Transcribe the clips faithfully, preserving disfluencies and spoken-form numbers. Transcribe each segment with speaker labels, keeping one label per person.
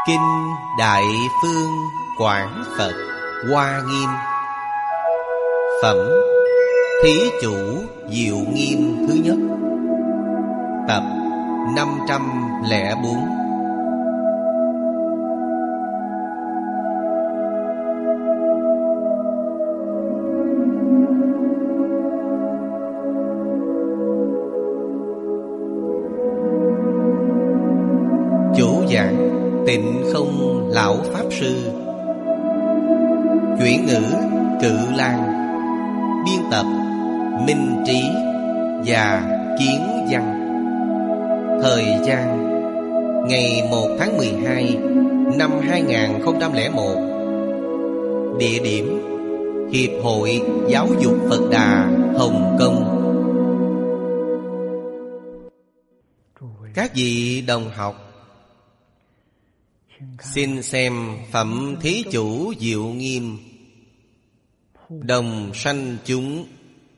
Speaker 1: Kinh Đại Phương Quảng Phật Hoa Nghiêm. Phẩm Thí Chủ Diệu Nghiêm thứ nhất. Tập năm trăm lẻ bốn. Chủ giảng Tịnh Không Lão Pháp Sư. Chuyển ngữ Cự Lan. Biên tập Minh Trí và Kiến Văn. Thời gian ngày một tháng mười hai năm hai nghìn không trăm lẻ một. Địa điểm Hiệp hội Giáo dục Phật Đà Hồng Kông. Các vị đồng học, xin xem Phẩm Thí Chủ Diệu Nghiêm Đồng Sanh Chúng,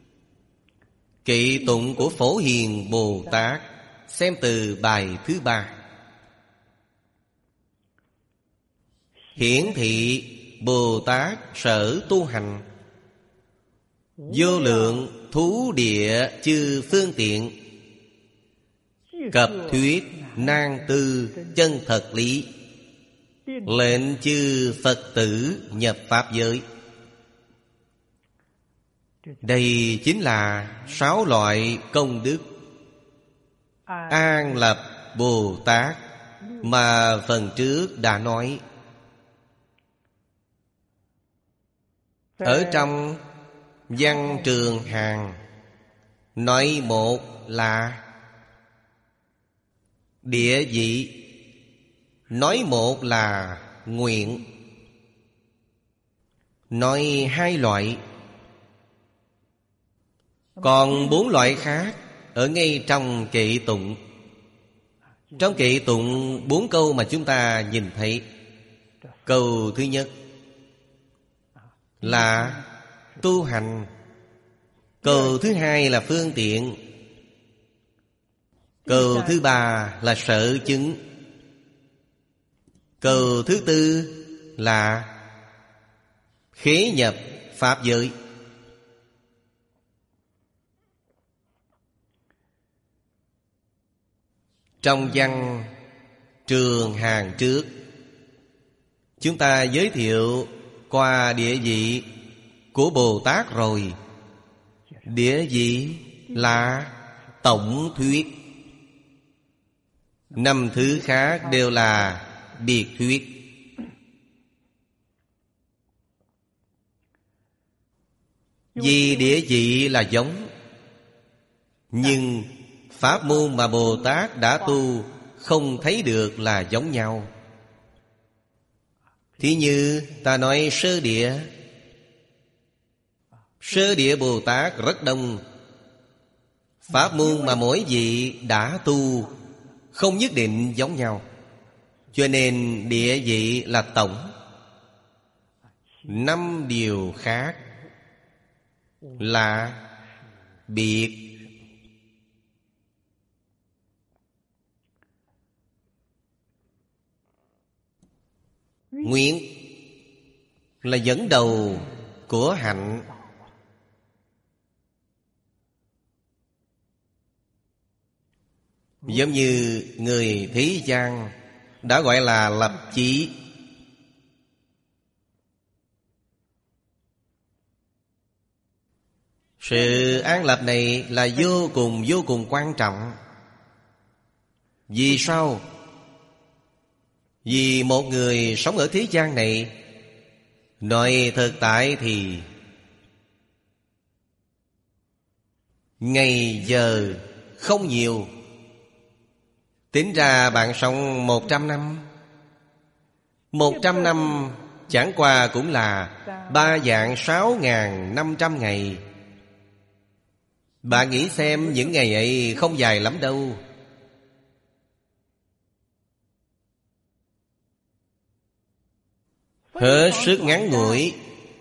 Speaker 1: kệ tụng của Phổ Hiền Bồ Tát. Xem từ bài thứ ba. Hiển thị Bồ Tát sở tu hành, vô lượng thú địa chư phương tiện, cập thuyết nan tư chân thật lý, lệnh chư Phật tử nhập Pháp giới. Đây chính là sáu loại công đức An Lập Bồ Tát mà phần trước đã nói. Ở trong Văn Trường Hàng nói một là địa vị, nói một là nguyện, nói hai loại. Còn bốn loại khác ở ngay trong kệ tụng. Trong kệ tụng bốn câu mà chúng ta nhìn thấy, câu thứ nhất là tu hành, câu thứ hai là phương tiện, câu thứ ba là sở chứng, câu thứ tư là khế nhập Pháp giới. Trong văn Trường Hàng trước, chúng ta giới thiệu qua địa vị của Bồ Tát rồi. Địa vị là tổng thuyết, năm thứ khác đều là biệt thuyết. Vì địa vị là giống, nhưng pháp môn mà Bồ Tát đã tu không thấy được là giống nhau. Thí như ta nói sơ địa, sơ địa Bồ Tát rất đông. Pháp môn mà mỗi vị đã tu không nhất định giống nhau, cho nên địa vị là tổng. Năm điều khác là biệt. Nguyện là dẫn đầu của hạnh. Giống như người thế gian đã gọi là lập chí. Sự an lập này là vô cùng vô cùng quan trọng. Vì sao? Vì một người sống ở thế gian này, nói thực tại thì ngày giờ không nhiều. Tính ra bạn sống một trăm năm, một trăm năm chẳng qua cũng là ba vạn sáu ngàn năm trăm ngày. Bạn nghĩ xem, những ngày ấy không dài lắm đâu. Hết sức ngắn ngủi.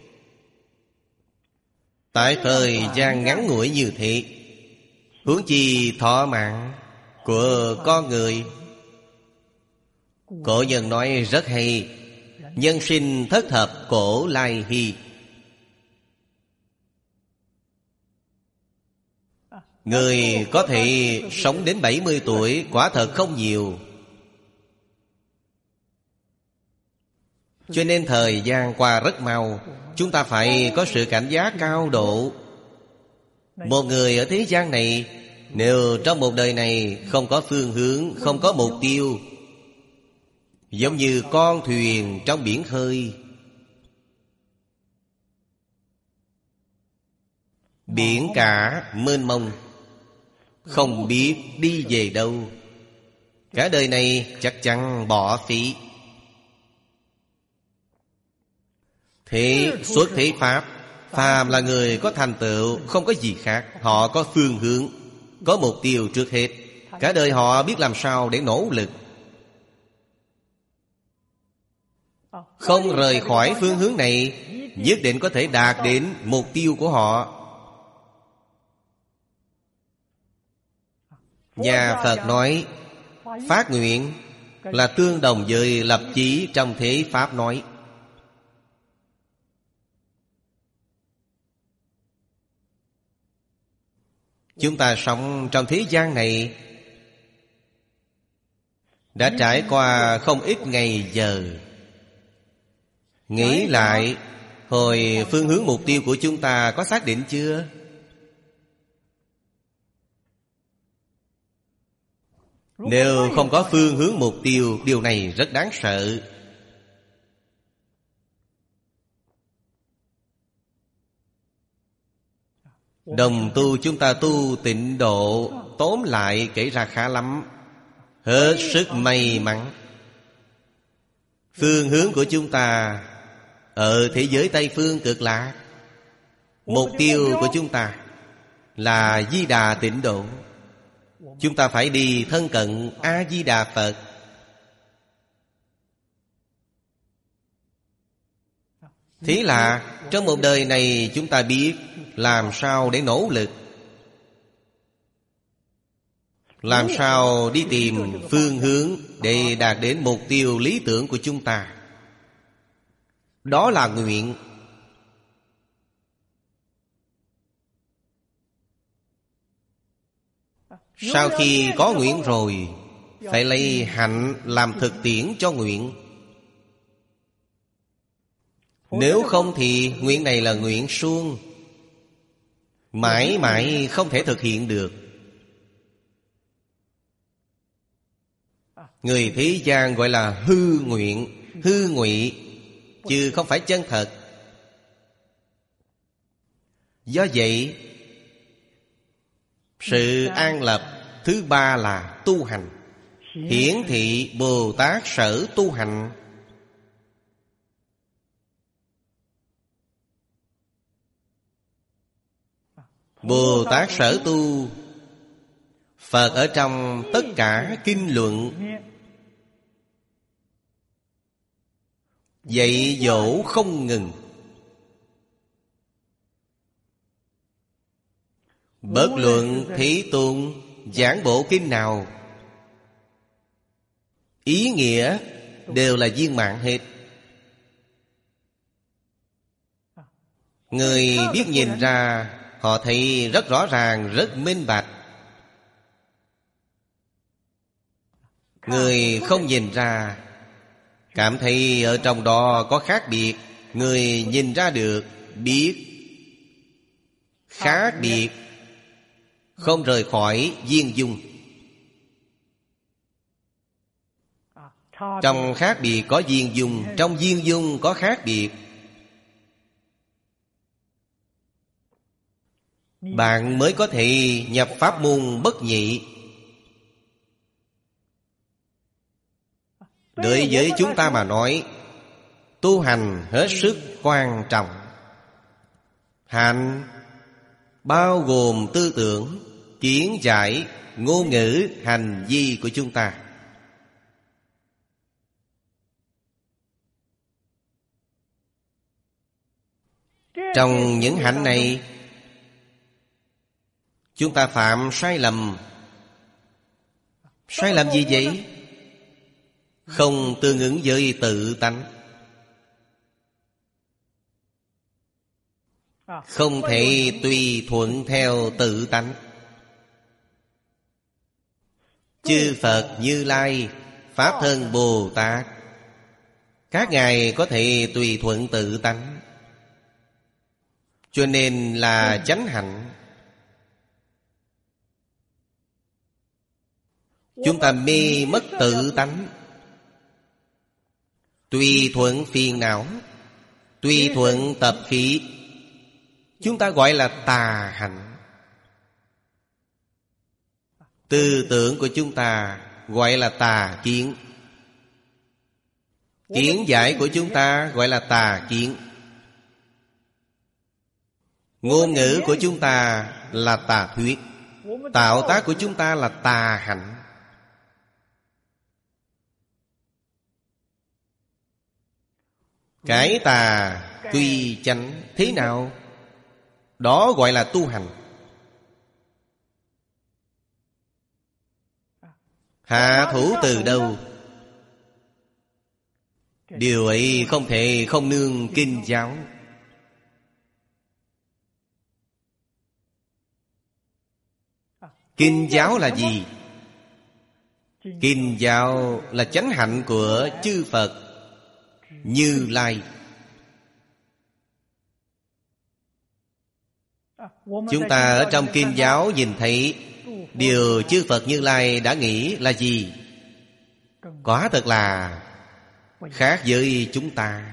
Speaker 1: Tại thời gian ngắn ngủi như thế, huống chi thọ mạng của con người Cổ nhân nói rất hay: nhân sinh thất thập cổ lai hy. Người có thể sống đến bảy mươi tuổi quả thật không nhiều. Cho nên thời gian qua rất mau. Chúng ta phải có sự cảnh giác cao độ. Một người ở thế gian này, nếu trong một đời này không có phương hướng, không có mục tiêu, giống như con thuyền trong biển khơi. Biển cả mênh mông, không biết đi về đâu. Cả đời này chắc chắn bỏ phí. Thế xuất thế Pháp, phàm là người có thành tựu, không có gì khác. Họ có phương hướng, có mục tiêu trước hết. Cả đời họ biết làm sao để nỗ lực, không rời khỏi phương hướng này, nhất định có thể đạt đến mục tiêu của họ. Nhà Phật nói phát nguyện là tương đồng với lập chí trong thế Pháp nói. Chúng ta sống trong thế gian này đã trải qua không ít ngày giờ. Nghĩ lại, hồi phương hướng mục tiêu của chúng ta có xác định chưa? Nếu không có phương hướng mục tiêu, điều này rất đáng sợ. Đồng tu chúng ta tu tịnh độ, tóm lại kể ra khá lắm. Hết sức may mắn. Phương hướng của chúng ta ở thế giới Tây Phương Cực Lạc. Mục tiêu của chúng ta là Di Đà tịnh độ. Chúng ta phải đi thân cận A-di-đà Phật. Thế là trong một đời này chúng ta biết làm sao để nỗ lực, làm sao đi tìm phương hướng để đạt đến mục tiêu lý tưởng của chúng ta. Đó là nguyện. Sau khi có nguyện rồi, phải lấy hạnh làm thực tiễn cho nguyện. Nếu không thì nguyện này là nguyện suông, mãi mãi không thể thực hiện được. Người thế gian gọi là hư nguyện, hư ngụy, chứ không phải chân thật. Do vậy, sự an lập thứ ba là tu hành. Hiển thị Bồ Tát sở tu hành. Bồ Tát sở tu, Phật ở trong tất cả kinh luận dạy dỗ không ngừng. Bất luận Thế Tôn giảng bộ kinh nào, ý nghĩa đều là viên mãn hết. Người biết nhìn ra, họ thấy rất rõ ràng, rất minh bạch. Người không nhìn ra, cảm thấy ở trong đó có khác biệt. Người nhìn ra được, biết khác biệt, không rời khỏi viên dung. Trong khác biệt có viên dung, trong viên dung có khác biệt. Bạn mới có thể nhập pháp môn bất nhị. Đối với chúng ta mà nói, tu hành hết sức quan trọng. Hành bao gồm tư tưởng, kiến giải, ngôn ngữ, hành vi của chúng ta. Trong những hạnh này, chúng ta phạm sai lầm. Sai lầm gì vậy? không tương ứng với tự tánh, không thể tùy thuận theo tự tánh. Chư Phật Như Lai, Pháp Thân Bồ Tát, các ngài có thể tùy thuận tự tánh, cho nên là chánh hạnh. Chúng ta mê mất tự tánh, tùy thuận phiền não, tùy thuận tập khí, chúng ta gọi là tà hạnh. Tư tưởng của chúng ta gọi là tà kiến, kiến giải của chúng ta gọi là tà kiến, ngôn ngữ của chúng ta là tà thuyết, tạo tác của chúng ta là tà hạnh. Cải tà quy chánh thế nào? Đó gọi là tu hành. Hạ thủ từ đâu? Điều ấy không thể không nương kinh giáo. Kinh giáo là gì? Kinh giáo là chánh hạnh của chư Phật Như Lai. Chúng ta ở trong kinh giáo nhìn thấy điều chư Phật Như Lai đã nghĩ là gì? Quả thật là khác với chúng ta.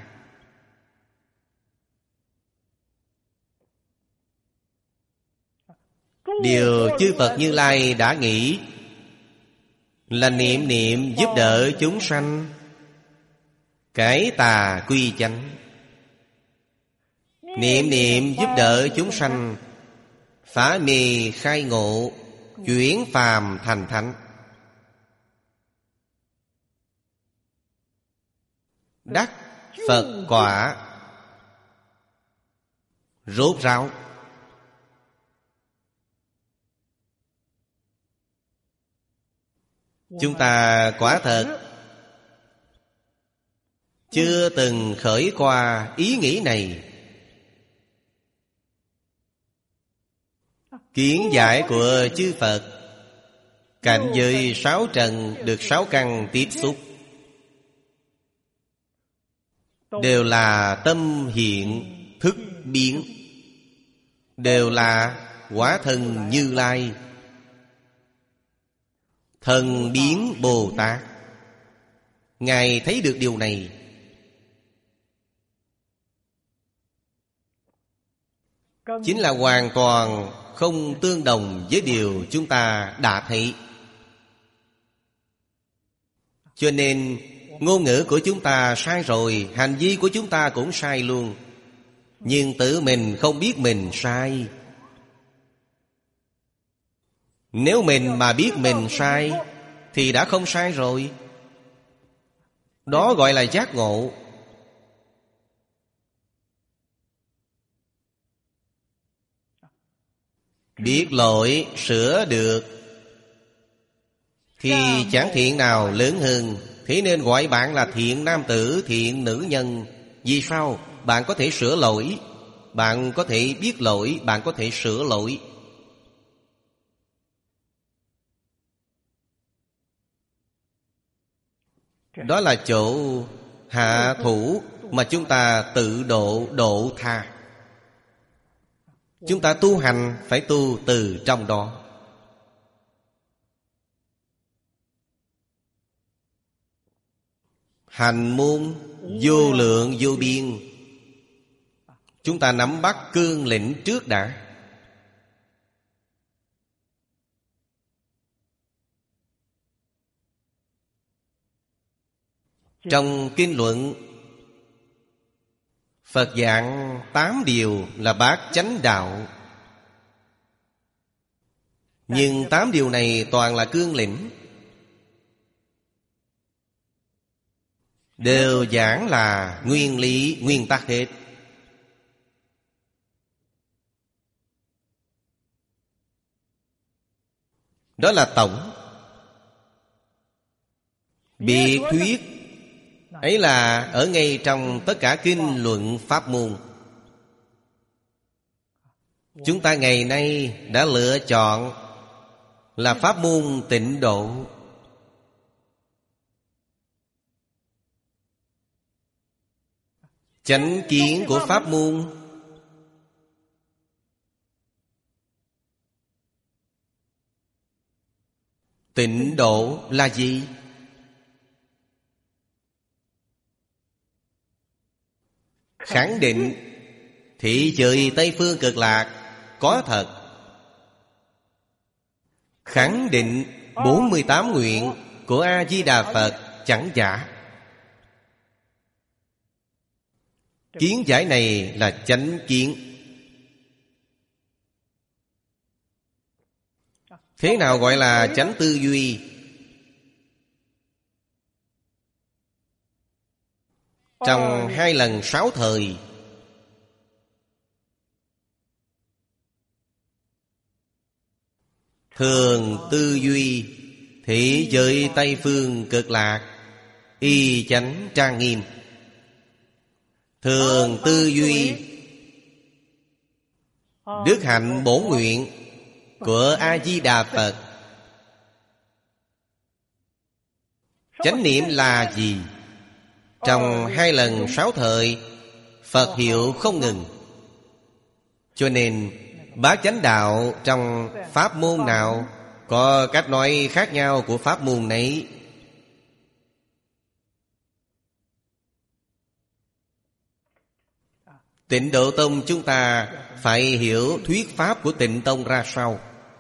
Speaker 1: Điều chư Phật Như Lai đã nghĩ là niệm niệm giúp đỡ chúng sanh, cải tà quy chánh. Niệm niệm giúp đỡ chúng sanh, phá mê khai ngộ, chuyển phàm thành thánh. Đắc Phật quả, rốt ráo. Chúng ta quả thật chưa từng khởi qua ý nghĩ này. Kiến giải của chư Phật, cảnh giới sáu trần được sáu căn tiếp xúc, đều là tâm hiện thức biến, đều là quả thân Như Lai, thần biến Bồ Tát. Ngài thấy được điều này, chính là hoàn toàn không tương đồng với điều chúng ta đã thấy. Cho nên ngôn ngữ của chúng ta sai rồi, hành vi của chúng ta cũng sai luôn. Nhưng tự mình không biết mình sai. Nếu mình mà biết mình sai thì đã không sai rồi. Đó gọi là giác ngộ. Biết lỗi sửa được thì chẳng thiện nào lớn hơn. Thế nên gọi bạn là thiện nam tử, thiện nữ nhân. Vì sao? Bạn có thể sửa lỗi, bạn có thể biết lỗi, bạn có thể sửa lỗi. Đó là chỗ hạ thủ mà chúng ta tự độ độ tha. Chúng ta tu hành phải tu từ trong đó. Hành môn vô lượng vô biên, chúng ta nắm bắt cương lĩnh trước đã. Trong kinh luận, Phật giảng tám điều là bát chánh đạo. Nhưng tám điều này toàn là cương lĩnh, đều giảng là nguyên lý, nguyên tắc hết. Đó là tổng. Biệt thuyết ấy là ở ngay trong tất cả kinh luận pháp môn. Chúng ta ngày nay đã lựa chọn là pháp môn tịnh độ. Chánh kiến của pháp môn tịnh độ là gì? Khẳng định thị giới Tây Phương Cực Lạc có thật. Khẳng định bốn mươi tám nguyện của A-di-đà Phật chẳng giả. Kiến giải này là chánh kiến. Thế nào gọi là chánh tư duy? Trong hai lần sáu thời, thường tư duy thị giới Tây Phương Cực Lạc y chánh trang nghiêm. Thường tư duy đức hạnh bổn nguyện của A-di-đà Phật. Chánh niệm là gì? Trong hai lần sáu thời, Phật hiệu không ngừng. Cho nên bát chánh đạo trong pháp môn nào có cách nói khác nhau của pháp môn nấy. Tịnh Độ Tông chúng ta phải hiểu thuyết pháp của Tịnh Tông ra sao.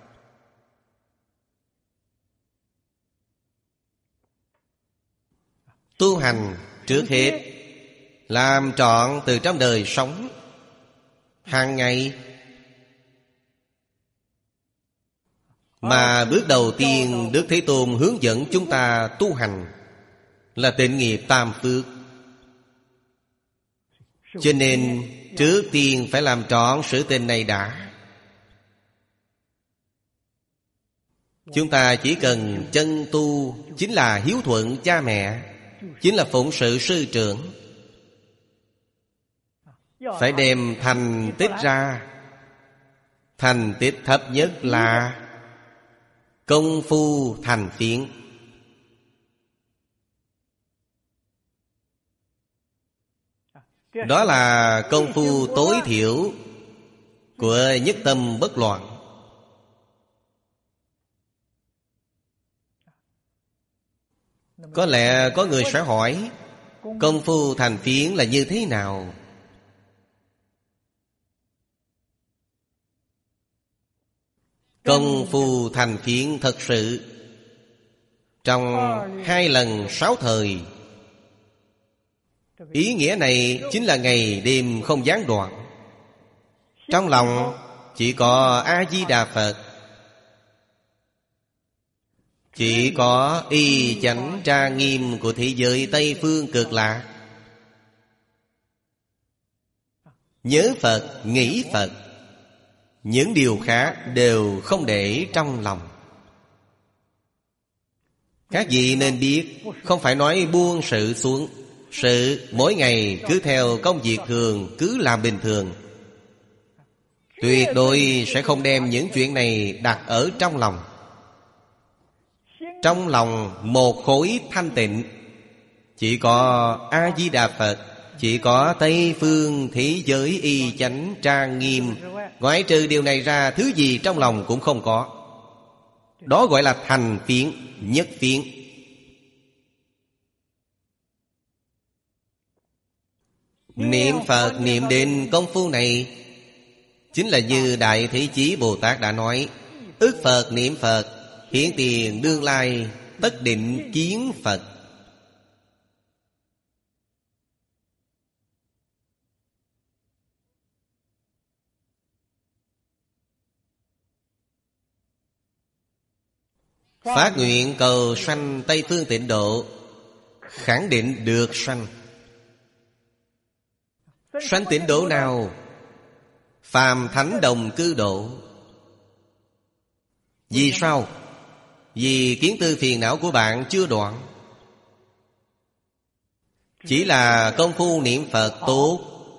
Speaker 1: Tu hành trước hết làm trọn từ trong đời sống hàng ngày. Mà bước đầu tiên Đức Thế Tôn hướng dẫn chúng ta tu hành là tịnh nghiệp tam phước. Cho nên trước tiên phải làm trọn sự tình này đã. Chúng ta chỉ cần chân tu, chính là hiếu thuận cha mẹ, chính là phụng sự sư trưởng. Phải đem thành tích ra. Thành tích thấp nhất là công phu thành phiến. Đó là công phu tối thiểu của nhất tâm bất loạn. Có lẽ có người sẽ hỏi, công phu thành phiến là như thế nào? Công phu thành phiến thật sự trong hai lần sáu thời. Ý nghĩa này chính là ngày đêm không gián đoạn. Trong lòng chỉ có A-di-đà Phật, chỉ có y chánh trang nghiêm của thế giới Tây Phương Cực Lạc. Nhớ Phật, nghĩ Phật, những điều khác đều không để trong lòng. Các vị nên biết, không phải nói buông sự xuống. Sự mỗi ngày cứ theo công việc thường, cứ làm bình thường. Tuyệt đối sẽ không đem những chuyện này đặt ở trong lòng. Trong lòng một khối thanh tịnh, chỉ có A-di-đà Phật, chỉ có Tây Phương thế giới y chánh trang nghiêm. Ngoại trừ điều này ra, thứ gì trong lòng cũng không có. Đó gọi là thành phiến, nhất phiến. Niệm Phật, niệm đến công phu này chính là như Đại Thế Chí Bồ Tát đã nói, ức Phật niệm Phật, hiện tiền đương lai tất định kiến Phật. Phát nguyện cầu sanh Tây Phương Tịnh Độ, khẳng định được sanh. Sanh tịnh độ nào? Phàm thánh đồng cư độ. Vì sao? Vì kiến tư phiền não của bạn chưa đoạn. Chỉ là công phu niệm Phật tốt,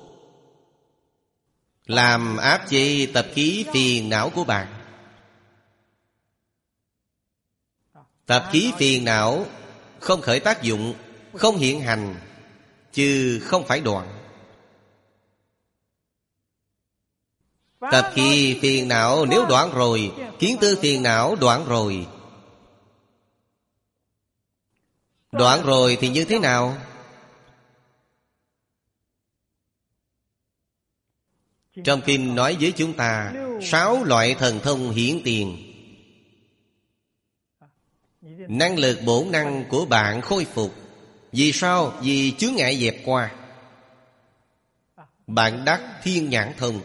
Speaker 1: làm áp chế tập khí phiền não của bạn. Tập khí phiền não không khởi tác dụng, không hiện hành, chứ không phải đoạn. Tập khí phiền não nếu đoạn rồi, kiến tư phiền não đoạn rồi. Đoạn rồi thì như thế nào? Trong kinh nói với chúng ta sáu loại thần thông hiển tiền. Năng lực bổn năng của bạn khôi phục. Vì sao? Vì chướng ngại dẹp qua. Bạn đắc thiên nhãn thông,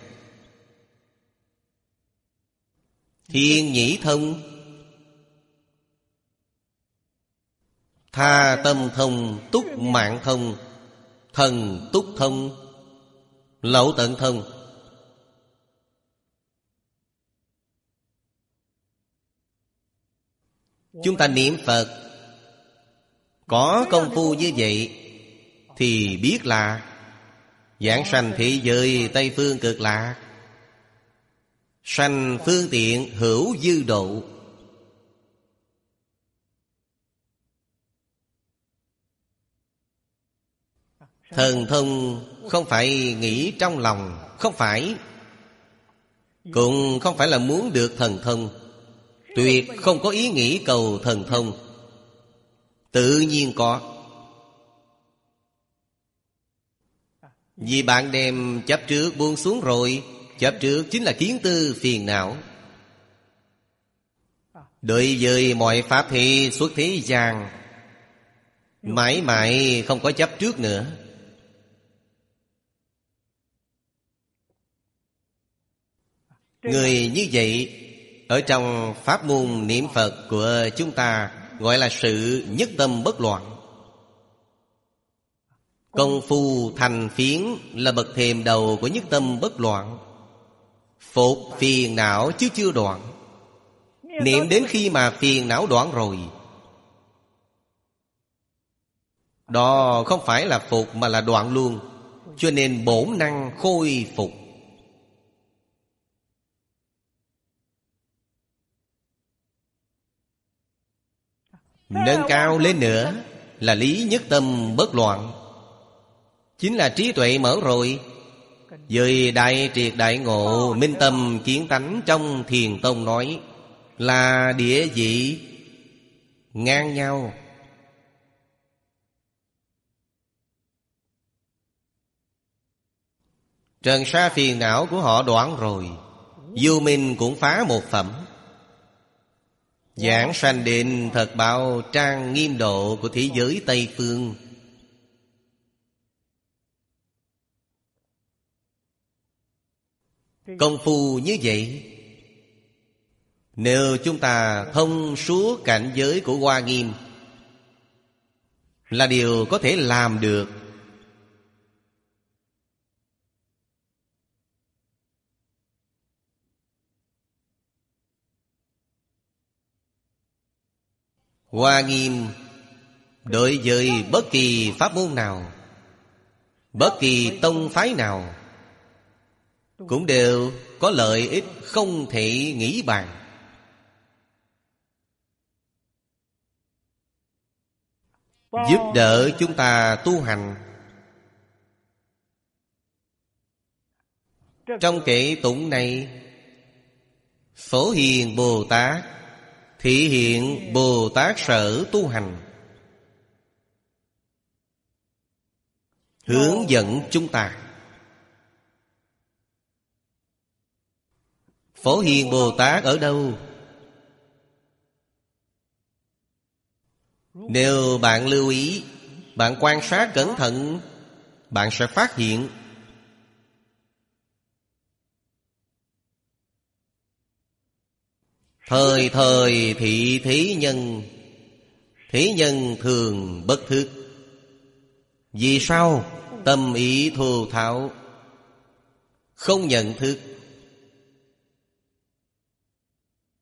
Speaker 1: thiên nhĩ thông, tha tâm thông, túc mạng thông, thần túc thông, lậu tận thông. Chúng ta niệm Phật có công phu như vậy thì biết là giảng sanh thế giới Tây Phương Cực Lạc, sanh phương tiện hữu dư độ. Thần thông không phải nghĩ trong lòng, không phải, cũng không phải là muốn được thần thông. Tuyệt không có ý nghĩ cầu thần thông, tự nhiên có. Vì bạn đem chấp trước buông xuống rồi. Chấp trước chính là kiến tư phiền não. Đối với mọi pháp thì xuất thế gian, mãi mãi không có chấp trước nữa. Người như vậy ở trong pháp môn niệm Phật của chúng ta gọi là sự nhất tâm bất loạn. Công phu thành phiến là bậc thềm đầu của nhất tâm bất loạn. Phục phiền não chứ chưa đoạn. Niệm đến khi mà phiền não đoạn rồi, đó không phải là phục mà là đoạn luôn. Cho nên bổn năng khôi phục. Nâng cao lên nữa là lý nhất tâm bất loạn, chính là trí tuệ mở rồi. Với đại triệt đại ngộ, minh tâm kiến tánh trong Thiền Tông nói là địa vị ngang nhau. Trần sa phiền não của họ đoạn rồi, vô minh cũng phá một phẩm. Giảng sanh định thật bảo trang nghiêm độ của thế giới Tây Phương. Công phu như vậy, nếu chúng ta thông suốt cảnh giới của Hoa Nghiêm, là điều có thể làm được. Hoa Nghiêm đối với bất kỳ pháp môn nào, bất kỳ tông phái nào cũng đều có lợi ích không thể nghĩ bàn. Giúp đỡ chúng ta tu hành. Trong kệ tụng này, Phổ Hiền Bồ Tát thị hiện Bồ Tát sở tu hành, hướng dẫn chúng ta. Phổ Hiền Bồ Tát ở đâu? Nếu bạn lưu ý, bạn quan sát cẩn thận, bạn sẽ phát hiện thời thời thị thế nhân, thế nhân thường bất thức. Vì sao? Tâm ý thô tháo, không nhận thức.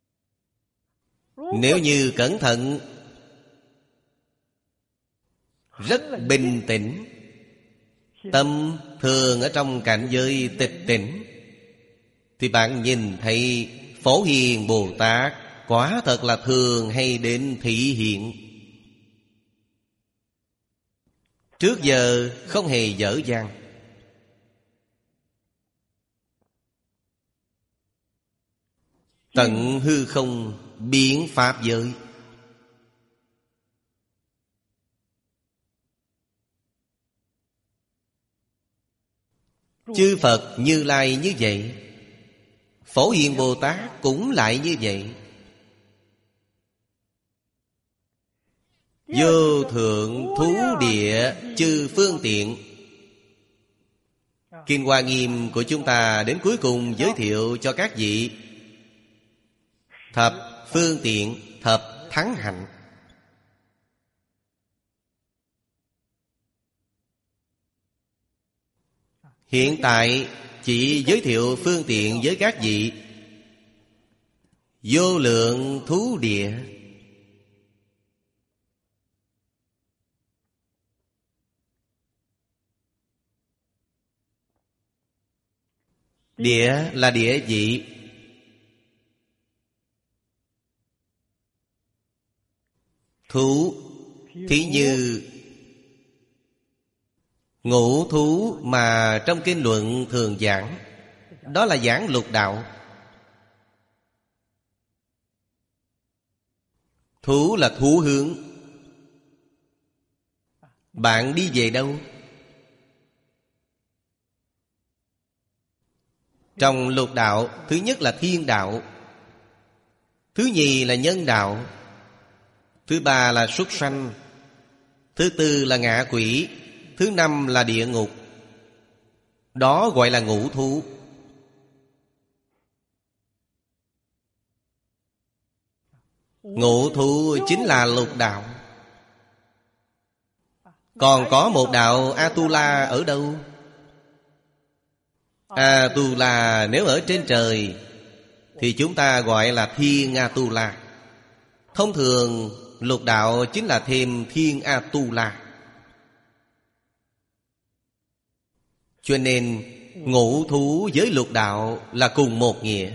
Speaker 1: Nếu như cẩn thận, rất bình tĩnh. Tâm thường ở trong cảnh giới tịch tỉnh, thì bạn nhìn thấy Phổ Hiền Bồ Tát quả thật là thường hay đến thị hiện. Trước giờ không hề dở dang. Tận hư không biến pháp giới. Chư Phật Như Lai như vậy, Phổ Hiền Bồ Tát cũng lại như vậy. Vô thượng thú địa chư phương tiện. Kinh Hoa Nghiêm của chúng ta đến cuối cùng giới thiệu cho các vị thập phương tiện, thập thắng hạnh. Hiện tại chỉ giới thiệu phương tiện với các vị. Vô lượng thú địa, địa là địa vị. Thú thí như ngũ thú mà trong kinh luận thường giảng, đó là giảng lục đạo. Thú là thú hướng. Bạn đi về đâu? Trong lục đạo, thứ nhất là thiên đạo, thứ nhì là nhân đạo, thứ ba là súc sanh, thứ tư là ngạ quỷ, thứ năm là địa ngục. Đó gọi là ngũ thú. Ngũ thú chính là lục đạo. Còn có một đạo Atula ở đâu? Atula nếu ở trên trời thì chúng ta gọi là thiên Atula. Thông thường lục đạo chính là thêm thiên Atula. Cho nên ngũ thú với lục đạo là cùng một nghĩa.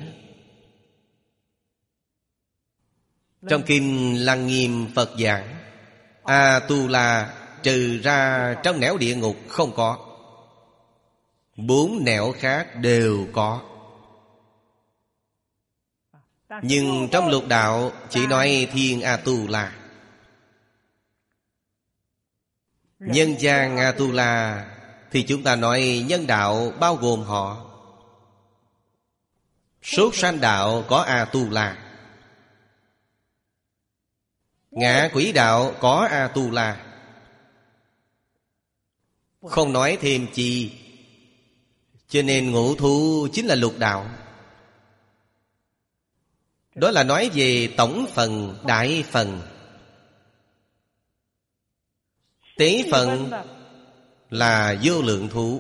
Speaker 1: Trong kinh Lăng Nghiêm Phật giảng, Atula trừ ra trong nẻo địa ngục không có, bốn nẻo khác đều có. Nhưng trong lục đạo chỉ nói thiên Atula. Nhân gian Atula thì chúng ta nói nhân đạo bao gồm họ. Sốt sanh đạo có Atula, ngạ quỷ đạo có Atula. Không nói thêm chi. Cho nên ngũ thú chính là lục đạo. Đó là nói về tổng phần, đại phần. Tế phần là vô lượng thú.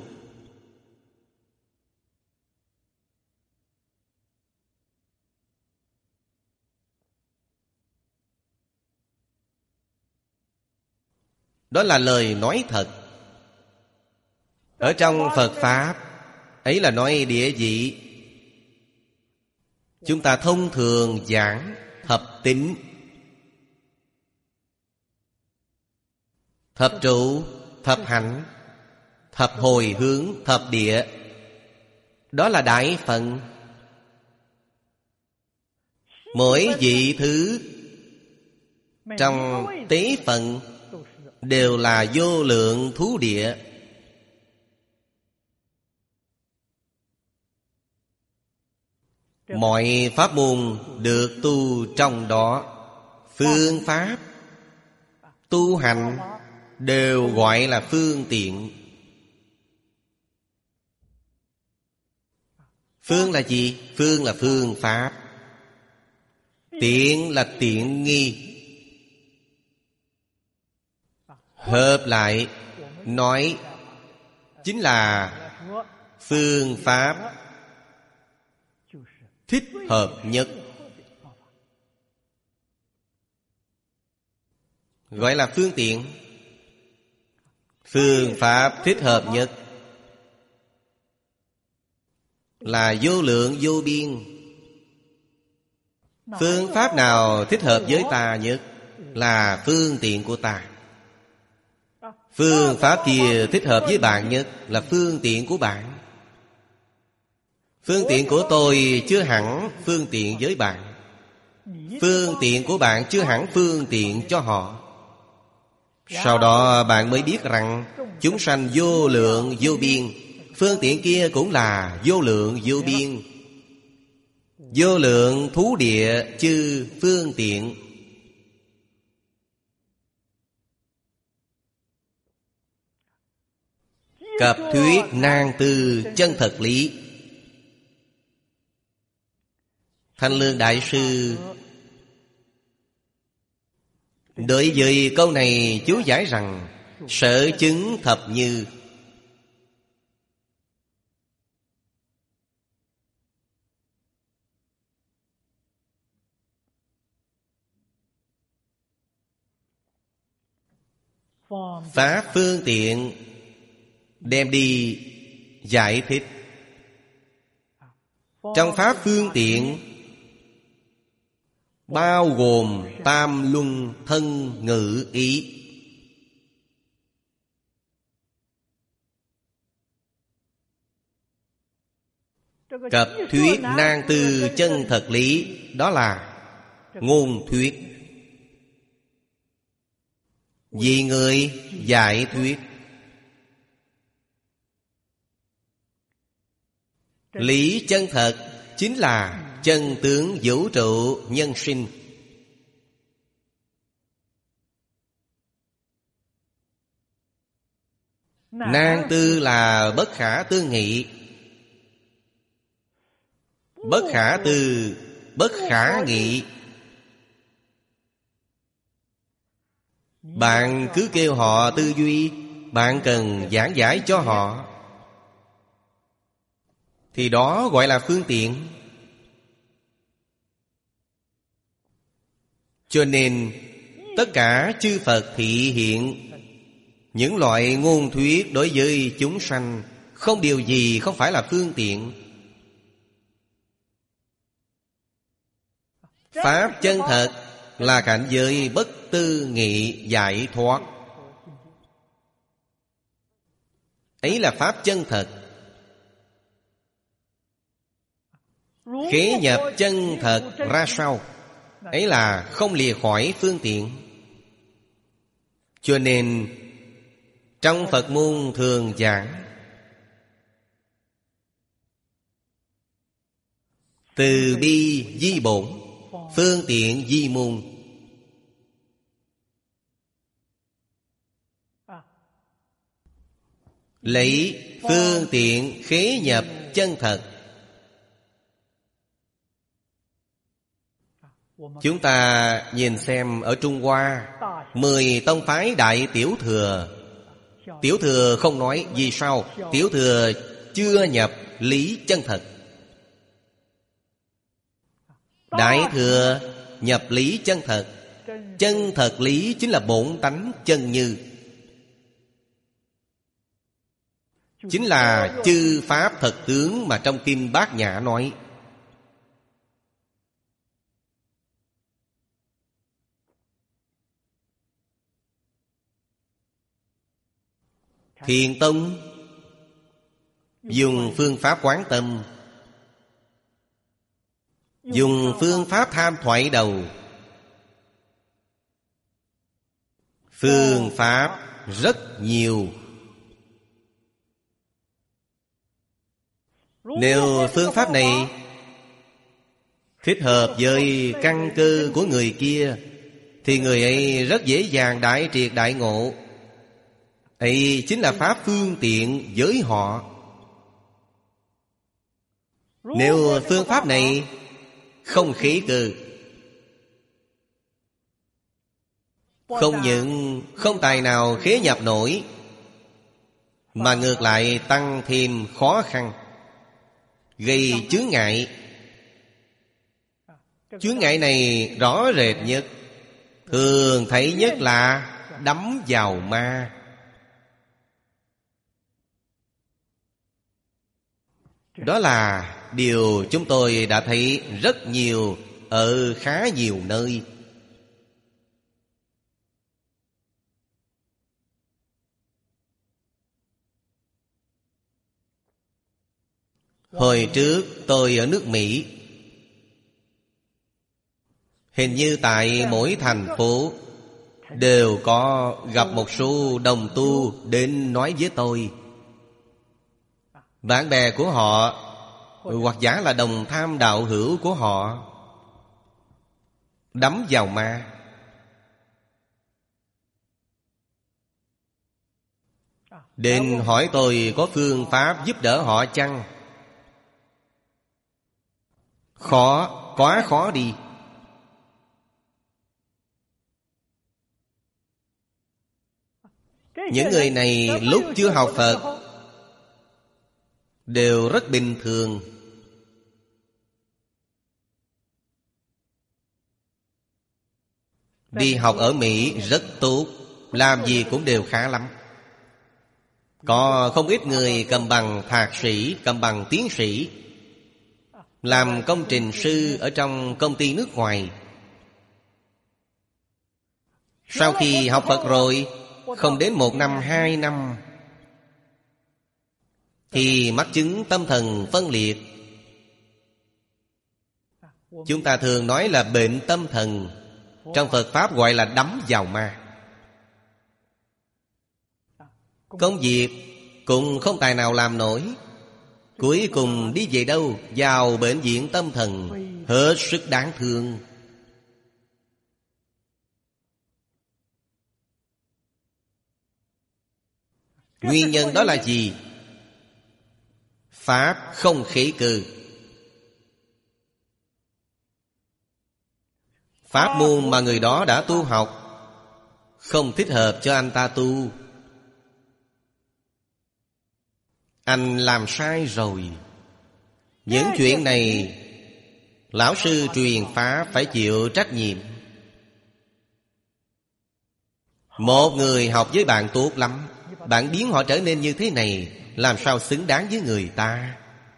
Speaker 1: Đó là lời nói thật. Ở trong Phật Pháp ấy là nói địa vị. Chúng ta thông thường giảng thập tính, thập trụ, thập hạnh, thập hồi hướng, thập địa. Đó là đại phần. Mỗi vị thứ trong tế phần đều là vô lượng thú địa. Mọi pháp môn được tu trong đó, phương pháp tu hành đều gọi là phương tiện. Phương là gì? Phương là phương pháp. Tiện là tiện nghi. Hợp lại nói chính là phương pháp thích hợp nhất, gọi là phương tiện. Phương pháp thích hợp nhất là vô lượng vô biên. Phương pháp nào thích hợp với ta nhất là phương tiện của ta. Phương pháp kia thích hợp với bạn nhất là phương tiện của bạn. Phương tiện của tôi chưa hẳn phương tiện với bạn. Phương tiện của bạn chưa hẳn phương tiện cho họ. Sau đó bạn mới biết rằng chúng sanh vô lượng vô biên, phương tiện kia cũng là vô lượng vô biên. Vô lượng thú địa chư phương tiện. Cập thuyết nan tư chân thật lý. Thanh Lương Đại Sư đối với câu này chú giải rằng: sở chứng thập như. Pháp phương tiện đem đi giải thích. Trong pháp phương tiện bao gồm tam luân thân ngữ ý. Cập thuyết nan tư chân thật lý, đó là ngôn thuyết. Vì người giải thuyết. Lý chân thật chính là chân tướng vũ trụ nhân sinh. Nan tư là bất khả tư nghị. Bất khả tư, bất khả nghị. Bạn cứ kêu họ tư duy, bạn cần giảng giải cho họ, thì đó gọi là phương tiện. Cho nên tất cả chư Phật thị hiện những loại ngôn thuyết đối với chúng sanh, không điều gì không phải là phương tiện. Pháp chân thật là cảnh giới bất tư nghị giải thoát. Ấy là pháp chân thật. Khế nhập chân thật ra sao? Ấy là không lìa khỏi phương tiện. Cho nên trong Phật môn thường giảng từ bi di bổn, phương tiện di môn. Lấy phương tiện khế nhập chân thật. Chúng ta nhìn xem ở Trung Hoa, mười tông phái Đại Tiểu Thừa. Tiểu Thừa không nói, vì sao? Tiểu Thừa chưa nhập lý chân thật. Đại Thừa nhập lý chân thật. Chân thật lý chính là bổn tánh chân như, chính là chư pháp thật tướng mà trong Kinh Bát Nhã nói. Thiền Tông dùng phương pháp quán tâm, dùng phương pháp tham thoại đầu. Phương pháp rất nhiều. Nếu phương pháp này thích hợp với căn cơ của người kia, thì người ấy rất dễ dàng đại triệt đại ngộ. Ấy chính là pháp phương tiện với họ. Nếu phương pháp này không khí cơ, không những không tài nào khế nhập nổi, mà ngược lại tăng thêm khó khăn, gây chướng ngại. Chướng ngại này rõ rệt nhất, thường thấy nhất là đắm vào ma. Đó là điều chúng tôi đã thấy rất nhiều ở khá nhiều nơi. Hồi trước tôi ở nước Mỹ, hình như tại mỗi thành phố đều có gặp một số đồng tu đến nói với tôi. Bạn bè của họ, hoặc giả là đồng tham đạo hữu của họ, đắm vào ma. Đến hỏi tôi có phương pháp giúp đỡ họ chăng? Khó, quá khó đi. Những người này lúc chưa học Phật đều rất bình thường. Đi học ở Mỹ rất tốt, làm gì cũng đều khá lắm. Có không ít người cầm bằng thạc sĩ, cầm bằng tiến sĩ, làm công trình sư ở trong công ty nước ngoài. Sau khi học Phật rồi, không đến một năm, hai năm thì mắc chứng tâm thần phân liệt. Chúng ta thường nói là bệnh tâm thần, trong Phật Pháp gọi là đắm vào ma. Công việc cũng không tài nào làm nổi, cuối cùng đi về đâu? Vào bệnh viện tâm thần, hết sức đáng thương. Nguyên nhân đó là gì? Pháp không khế cơ. Pháp môn mà người đó đã tu học không thích hợp cho anh ta tu. Anh làm sai rồi. Những chuyện này lão sư truyền Pháp phải chịu trách nhiệm. Một người học với bạn tốt lắm, bạn biến họ trở nên như thế này, làm sao xứng đáng với người ta?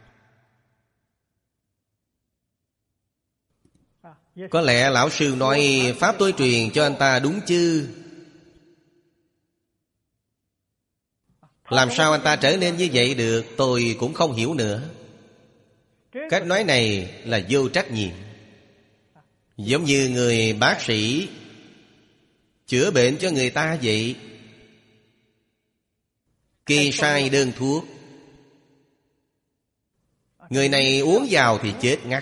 Speaker 1: Có lẽ lão sư nói Pháp tôi truyền cho anh ta đúng chứ, làm sao anh ta trở nên như vậy được? Tôi cũng không hiểu nữa. Cách nói này là vô trách nhiệm. Giống như người bác sĩ chữa bệnh cho người ta vậy, kê sai đơn thuốc, người này uống vào thì chết ngắt.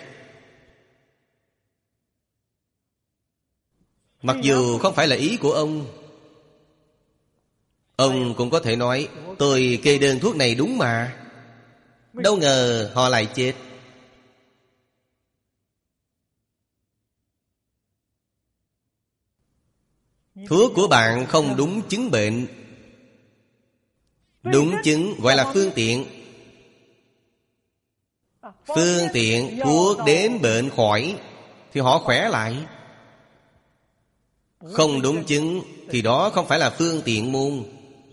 Speaker 1: Mặc dù không phải là ý của ông, ông cũng có thể nói tôi kê đơn thuốc này đúng mà. Đâu ngờ họ lại chết. Thuốc của bạn không đúng chứng bệnh. Đúng chứng gọi là phương tiện. Phương tiện thuốc đến bệnh khỏi thì họ khỏe lại. Không đúng chứng thì đó không phải là phương tiện môn.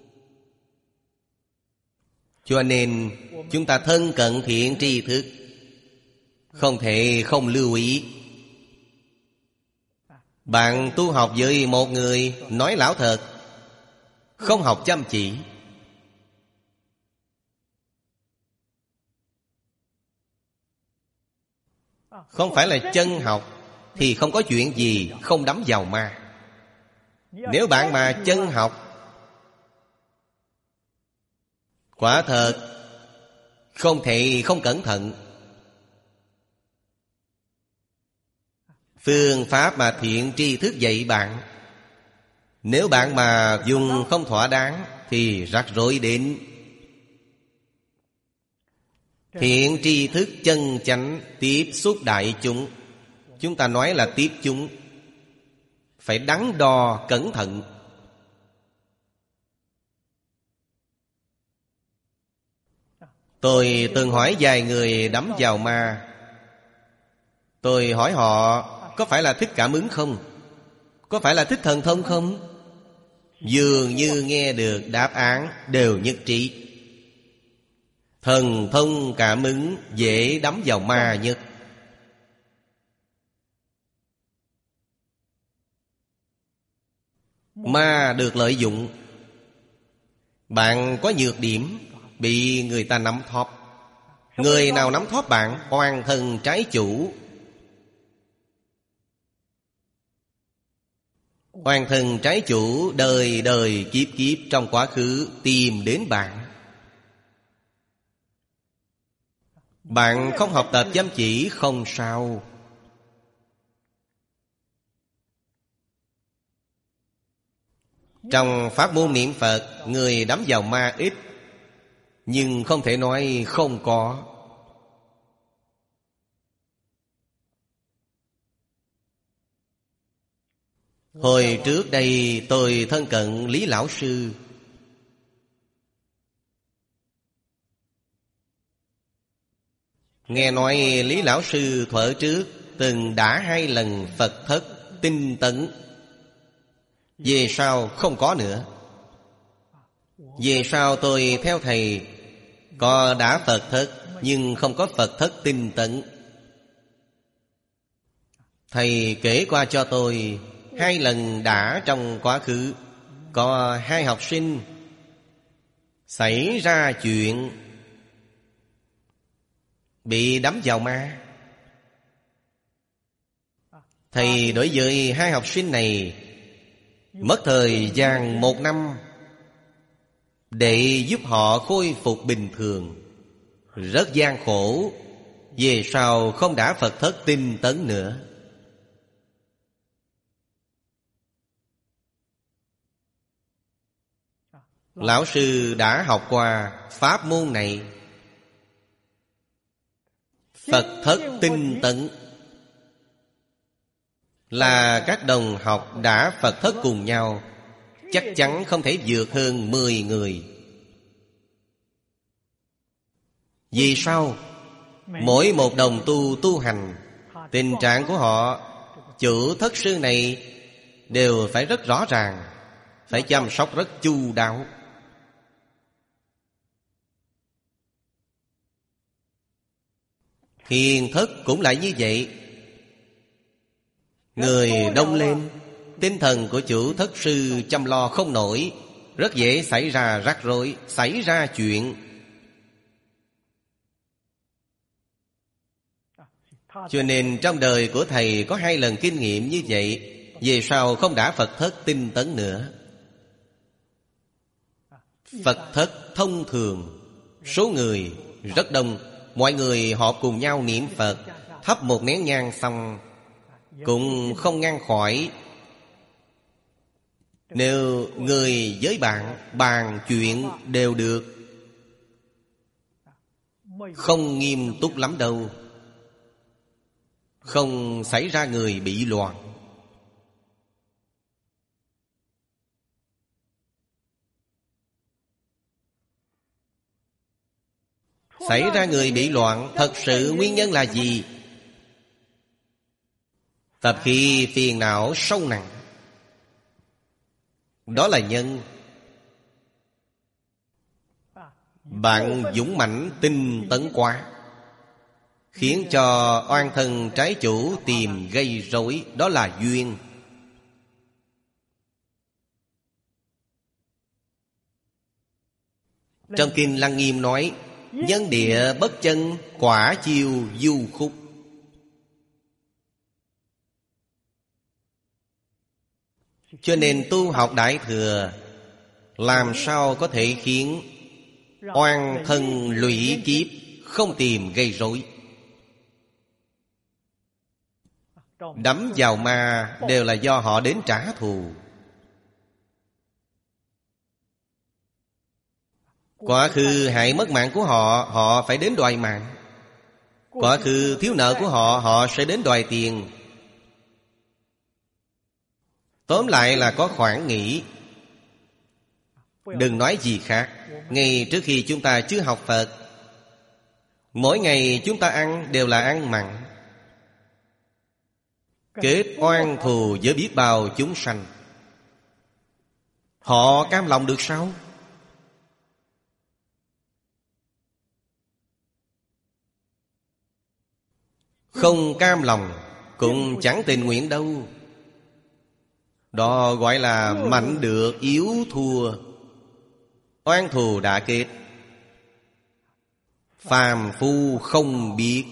Speaker 1: Cho nên chúng ta thân cận thiện tri thức, không thể không lưu ý. Bạn tu học với một người nói lão thật, không học chăm chỉ, không phải là chân học, thì không có chuyện gì không đắm vào ma. Nếu bạn mà chân học, quả thật không thể không cẩn thận. Phương pháp mà thiện tri thức dạy bạn, nếu bạn mà dùng không thỏa đáng thì rắc rối đến. Thiện tri thức chân chánh tiếp xúc đại chúng, chúng ta nói là tiếp chúng, phải đắn đo cẩn thận. Tôi từng hỏi vài người đắm vào ma. Tôi hỏi họ có phải là thích cảm ứng không? Có phải là thích thần thông không? Dường như nghe được đáp án đều nhất trí. Thần thông cảm ứng dễ đắm vào ma nhất. Ma được lợi dụng. Bạn có nhược điểm, bị người ta nắm thóp. Người nào nắm thóp bạn, oan thân trái chủ. Oan thân trái chủ đời đời kiếp kiếp trong quá khứ tìm đến bạn. Bạn không học tập chăm chỉ không sao. Trong pháp môn niệm Phật, người đắm vào ma ít, nhưng không thể nói không có. Hồi trước đây tôi thân cận Lý Lão Sư. Nghe nói Lý Lão Sư thuở trước từng đã hai lần Phật thất tinh tấn. Về sau không có nữa. Về sau tôi theo thầy, có đã Phật thất nhưng không có Phật thất tinh tấn. Thầy kể qua cho tôi hai lần đã trong quá khứ. Có hai học sinh xảy ra chuyện bị đắm vào ma. Thầy đối với hai học sinh này mất thời gian một năm để giúp họ khôi phục bình thường. Rất gian khổ. Về sau không đã Phật thất tinh tấn nữa. Lão sư đã học qua pháp môn này. Phật thất tinh tấn là các đồng học đã Phật thất cùng nhau, chắc chắn không thể vượt hơn mười người. Vì sao? Mỗi một đồng tu tu hành, tình trạng của họ, chủ thất sư này đều phải rất rõ ràng, phải chăm sóc rất chu đáo. Thiền thất cũng lại như vậy. Người đông lên, tinh thần của chủ thất sư chăm lo không nổi, rất dễ xảy ra rắc rối, xảy ra chuyện. Cho nên trong đời của thầy có hai lần kinh nghiệm như vậy. Về sau không đã Phật thất tinh tấn nữa. Phật thất thông thường, số người rất đông, mọi người họp cùng nhau niệm Phật, thắp một nén nhang xong cũng không ngăn khỏi. Nếu người với bạn bàn chuyện đều được, không nghiêm túc lắm đâu, không xảy ra người bị loạn. Xảy ra người bị loạn, thật sự nguyên nhân là gì? Tập khí phiền não sâu nặng, đó là nhân. Bạn dũng mãnh tinh tấn quá, khiến cho oan thân trái chủ tìm gây rối, đó là duyên. Trong Kinh Lăng Nghiêm nói: nhân địa bất chân, quả chiêu du khúc. Cho nên tu học Đại Thừa, làm sao có thể khiến oan thân lụy kiếp không tìm gây rối. Đắm vào ma đều là do họ đến trả thù. Quá khứ hại mất mạng của họ, họ phải đến đòi mạng. Quá khứ thiếu nợ của họ, họ sẽ đến đòi tiền. Tóm lại là có khoản nghĩ. Đừng nói gì khác. Ngay trước khi chúng ta chưa học Phật, mỗi ngày chúng ta ăn đều là ăn mặn, kết oan thù với biết bao chúng sanh. Họ cam lòng được sao? không cam lòng, cũng chẳng tình nguyện đâu. Đó gọi là mạnh được yếu thua, oan thù đã kết. Phàm phu không biết.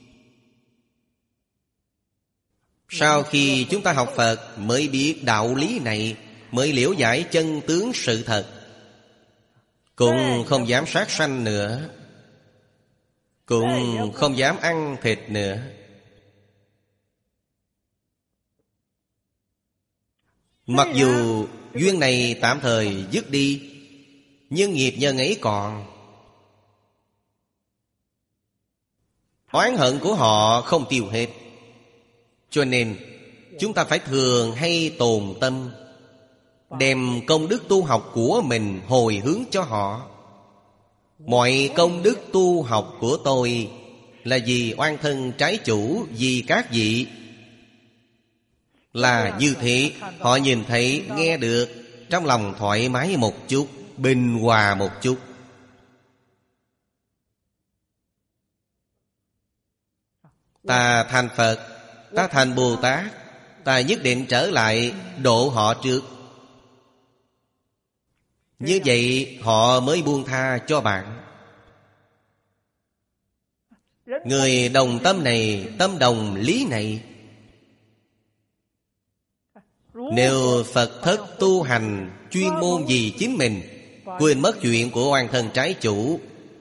Speaker 1: Sau khi chúng ta học Phật mới biết đạo lý này, mới liễu giải chân tướng sự thật, cũng không dám sát sanh nữa, cũng không dám ăn thịt nữa. Mặc dù duyên này tạm thời dứt đi, nhưng nghiệp nhân ấy còn. Oán hận của họ không tiêu hết. Cho nên chúng ta phải thường hay tồn tâm, đem công đức tu học của mình hồi hướng cho họ. Mọi công đức tu học của tôi là vì oan thân trái chủ, vì các vị. Là như thế, họ nhìn thấy, nghe được, trong lòng thoải mái một chút, bình hòa một chút. Ta thành Phật, ta thành Bồ Tát, ta nhất định trở lại độ họ trước. Như vậy họ mới buông tha cho bạn. Người đồng tâm này, tâm đồng lý này, nếu Phật thất tu hành chuyên môn vì chính mình, quên mất chuyện của oan thân trái chủ,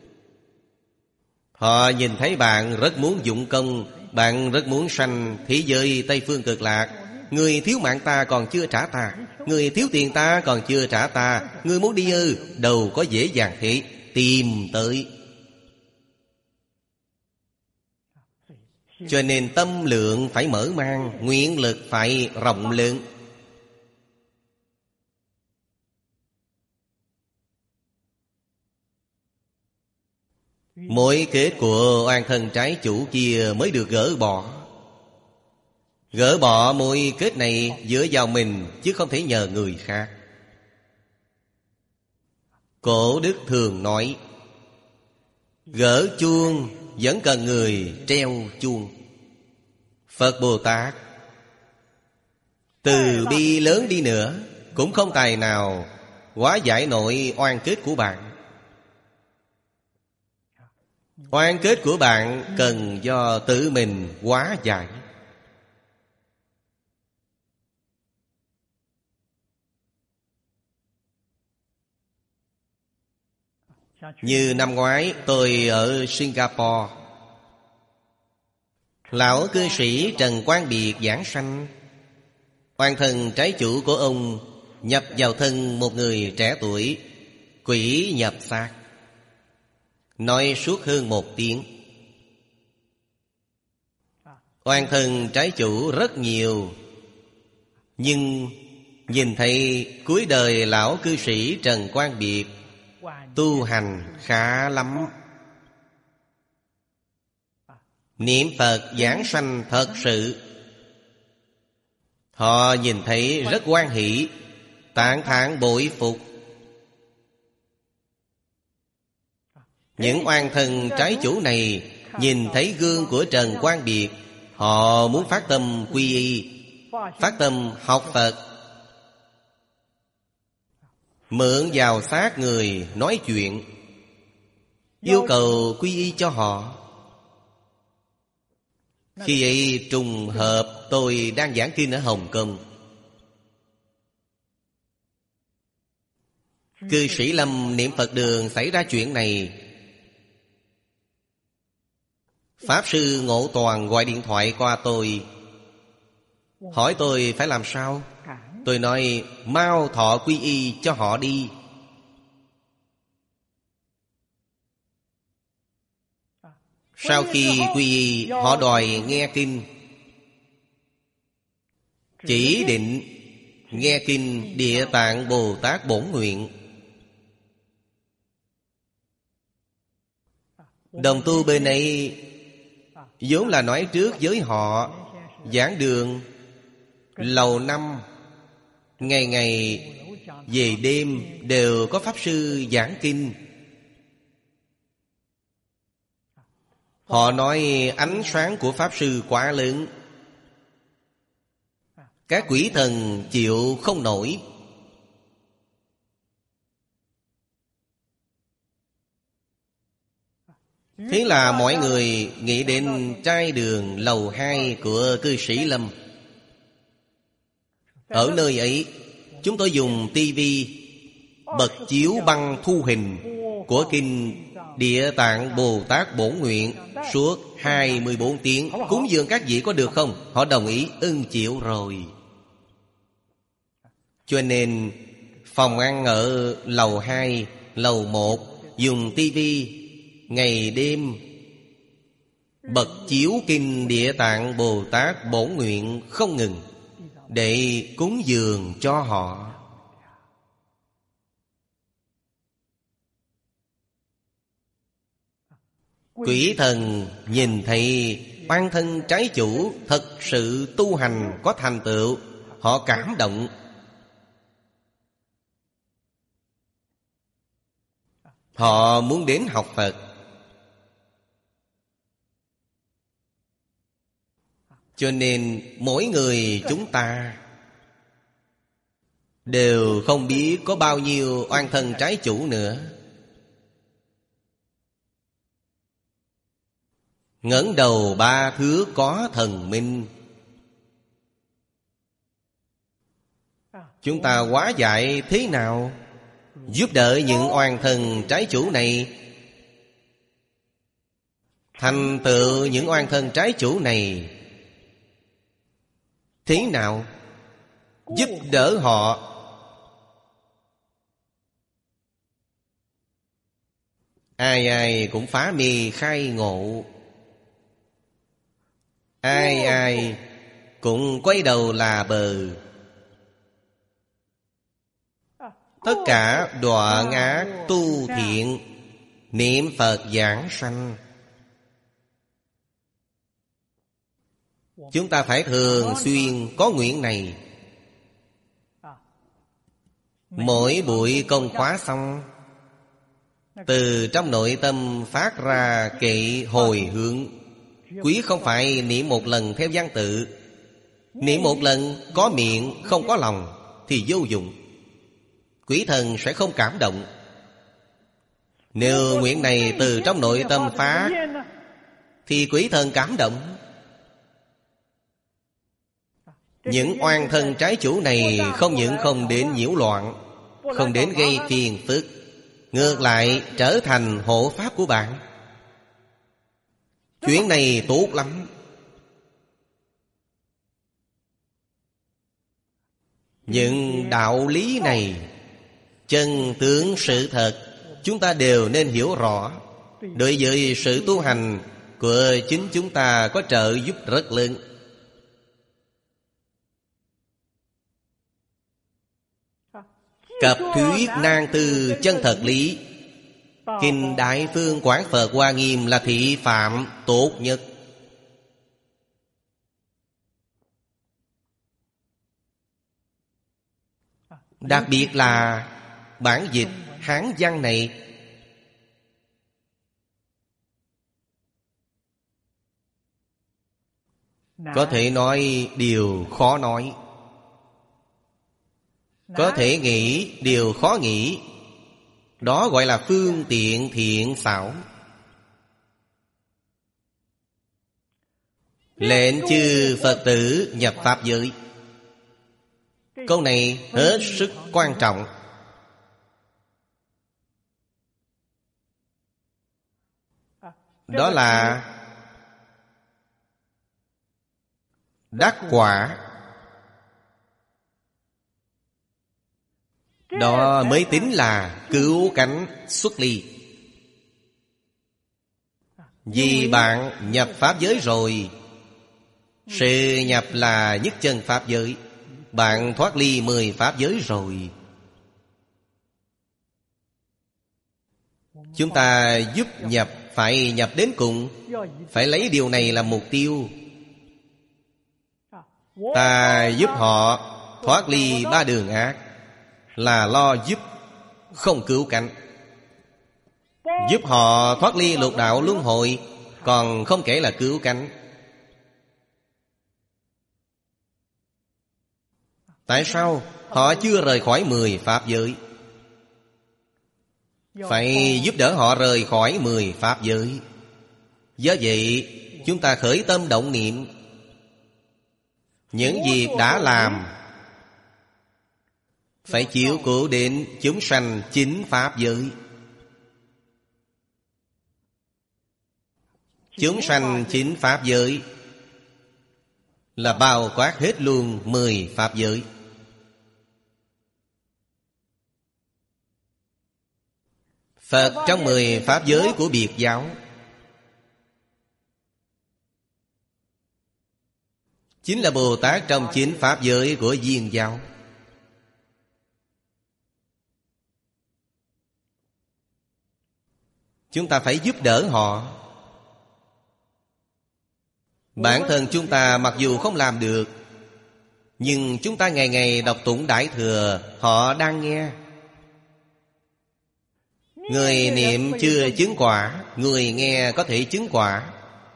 Speaker 1: họ nhìn thấy bạn rất muốn dụng công, bạn rất muốn sanh thế giới Tây Phương Cực Lạc. Người thiếu mạng ta còn chưa trả ta, người thiếu tiền ta còn chưa trả ta, người muốn đi ư? Đâu có dễ dàng thế. Tìm tới. Cho nên tâm lượng phải mở mang, nguyện lực phải rộng lượng. Mỗi kết của oan thân trái chủ kia mới được gỡ bỏ. Gỡ bỏ mối kết này dựa vào mình, chứ không thể nhờ người khác. Cổ đức thường nói, gỡ chuông vẫn cần người treo chuông. Phật Bồ Tát từ bi lớn đi nữa cũng không tài nào hóa giải nổi oan kết của bạn. Oan kết của bạn cần do tự mình hóa giải. Như năm ngoái tôi ở Singapore, lão cư sĩ Trần Quang Biệt giảng sanh. Oan thân trái chủ của ông nhập vào thân một người trẻ tuổi, quỷ nhập xác. Nói suốt hơn một tiếng. Oan thân trái chủ rất nhiều, nhưng nhìn thấy cuối đời lão cư sĩ Trần Quang Biệt tu hành khá lắm. Niệm Phật giảng sanh thật sự. Họ nhìn thấy rất hoan hỷ, tán thán bội phục. Những oan thân trái chủ này nhìn thấy gương của Trần Quang Biệt, họ muốn phát tâm quy y, phát tâm học Phật. Mượn vào xác người nói chuyện, yêu cầu quy y cho họ. Khi ấy trùng hợp tôi đang giảng kinh ở Hồng Kông. Cư sĩ Lâm niệm Phật đường xảy ra chuyện này. Pháp sư Ngộ Toàn gọi điện thoại qua tôi, hỏi tôi phải làm sao. Tôi nói mau thọ quy y cho họ đi. Sau khi quy y, họ đòi nghe kinh. Chỉ định nghe kinh Địa Tạng Bồ Tát Bổn Nguyện. Đồng tu bên ấy vốn là nói trước với họ, giảng đường lầu năm, ngày ngày về đêm đều có pháp sư giảng kinh. Họ nói ánh sáng của Pháp Sư quá lớn, các quỷ thần chịu không nổi. Thế là mọi người nghĩ đến trai đường lầu hai của cư sĩ Lâm. Ở nơi ấy, chúng tôi dùng tivi bật chiếu băng thu hình của kinh Địa Tạng Bồ Tát Bổn Nguyện suốt hai mươi bốn tiếng. Cúng dường các vị có được không? Họ đồng ý, ưng chịu rồi. Cho nên phòng ăn ở lầu hai, lầu một dùng tivi ngày đêm bật chiếu kinh Địa Tạng Bồ Tát Bổn Nguyện không ngừng, để cúng dường cho họ. Quỷ thần nhìn thấy oan thân trái chủ thật sự tu hành có thành tựu, họ cảm động. Họ muốn đến học Phật. Cho nên mỗi người chúng ta đều không biết có bao nhiêu oan thân trái chủ nữa. Ngẩng đầu ba thước có thần minh. Chúng ta hóa giải thế nào? Giúp đỡ những oan thân trái chủ này, thành tựu những oan thân trái chủ này. Thế nào? Giúp đỡ họ. Ai ai cũng phá mê khai ngộ, ai ai cũng quay đầu là bờ. Tất cả đoạn ác tu thiện, niệm Phật giảng sanh. Chúng ta phải thường xuyên có nguyện này. Mỗi buổi công khóa xong, từ trong nội tâm phát ra kệ hồi hướng. Quý không phải niệm một lần theo văn tự. Niệm một lần có miệng không có lòng thì vô dụng. Quỷ thần sẽ không cảm động. Nếu nguyện này từ trong nội tâm phát thì quỷ thần cảm động. Những oan thân trái chủ này không những không đến nhiễu loạn, không đến gây phiền phức, ngược lại trở thành hộ pháp của bạn. Chuyện này tốt lắm. Những đạo lý này, chân tướng sự thật, chúng ta đều nên hiểu rõ. Đối với sự tu hành của chính chúng ta có trợ giúp rất lớn. Cập thuyết nan tư chân thật lý, kinh Đại Phương Quán Phật Hoa Nghiêm là thị phạm tốt nhất. Đặc biệt là bản dịch Hán văn này, có thể nói điều khó nói, có thể nghĩ điều khó nghĩ. Đó gọi là phương tiện thiện xảo. Lệnh chư Phật tử nhập Pháp giới. Câu này hết sức quan trọng. Đó là đắc quả. Đó mới tính là cứu cánh xuất ly. Vì bạn nhập Pháp giới rồi. Sự nhập là nhất chân Pháp giới. Bạn thoát ly mười Pháp giới rồi. Chúng ta giúp nhập phải nhập đến cùng, phải lấy điều này làm mục tiêu. Ta giúp họ thoát ly ba đường ác là lo giúp, không cứu cánh. Giúp họ thoát ly lục đạo luân hồi còn không kể là cứu cánh. Tại sao họ chưa rời khỏi mười pháp giới? Phải giúp đỡ họ rời khỏi mười pháp giới. Do vậy chúng ta khởi tâm động niệm, những việc đã làm phải chiếu cố đến chúng sanh chính pháp giới. Chúng sanh chính pháp giới là bao quát hết luôn mười pháp giới. Phật trong mười pháp giới của biệt giáo chính là Bồ Tát trong chín pháp giới của Viên giáo. Chúng ta phải giúp đỡ họ. Bản thân chúng ta mặc dù không làm được, nhưng chúng ta ngày ngày đọc tụng Đại Thừa, họ đang nghe. Người niệm chưa chứng quả, người nghe có thể chứng quả.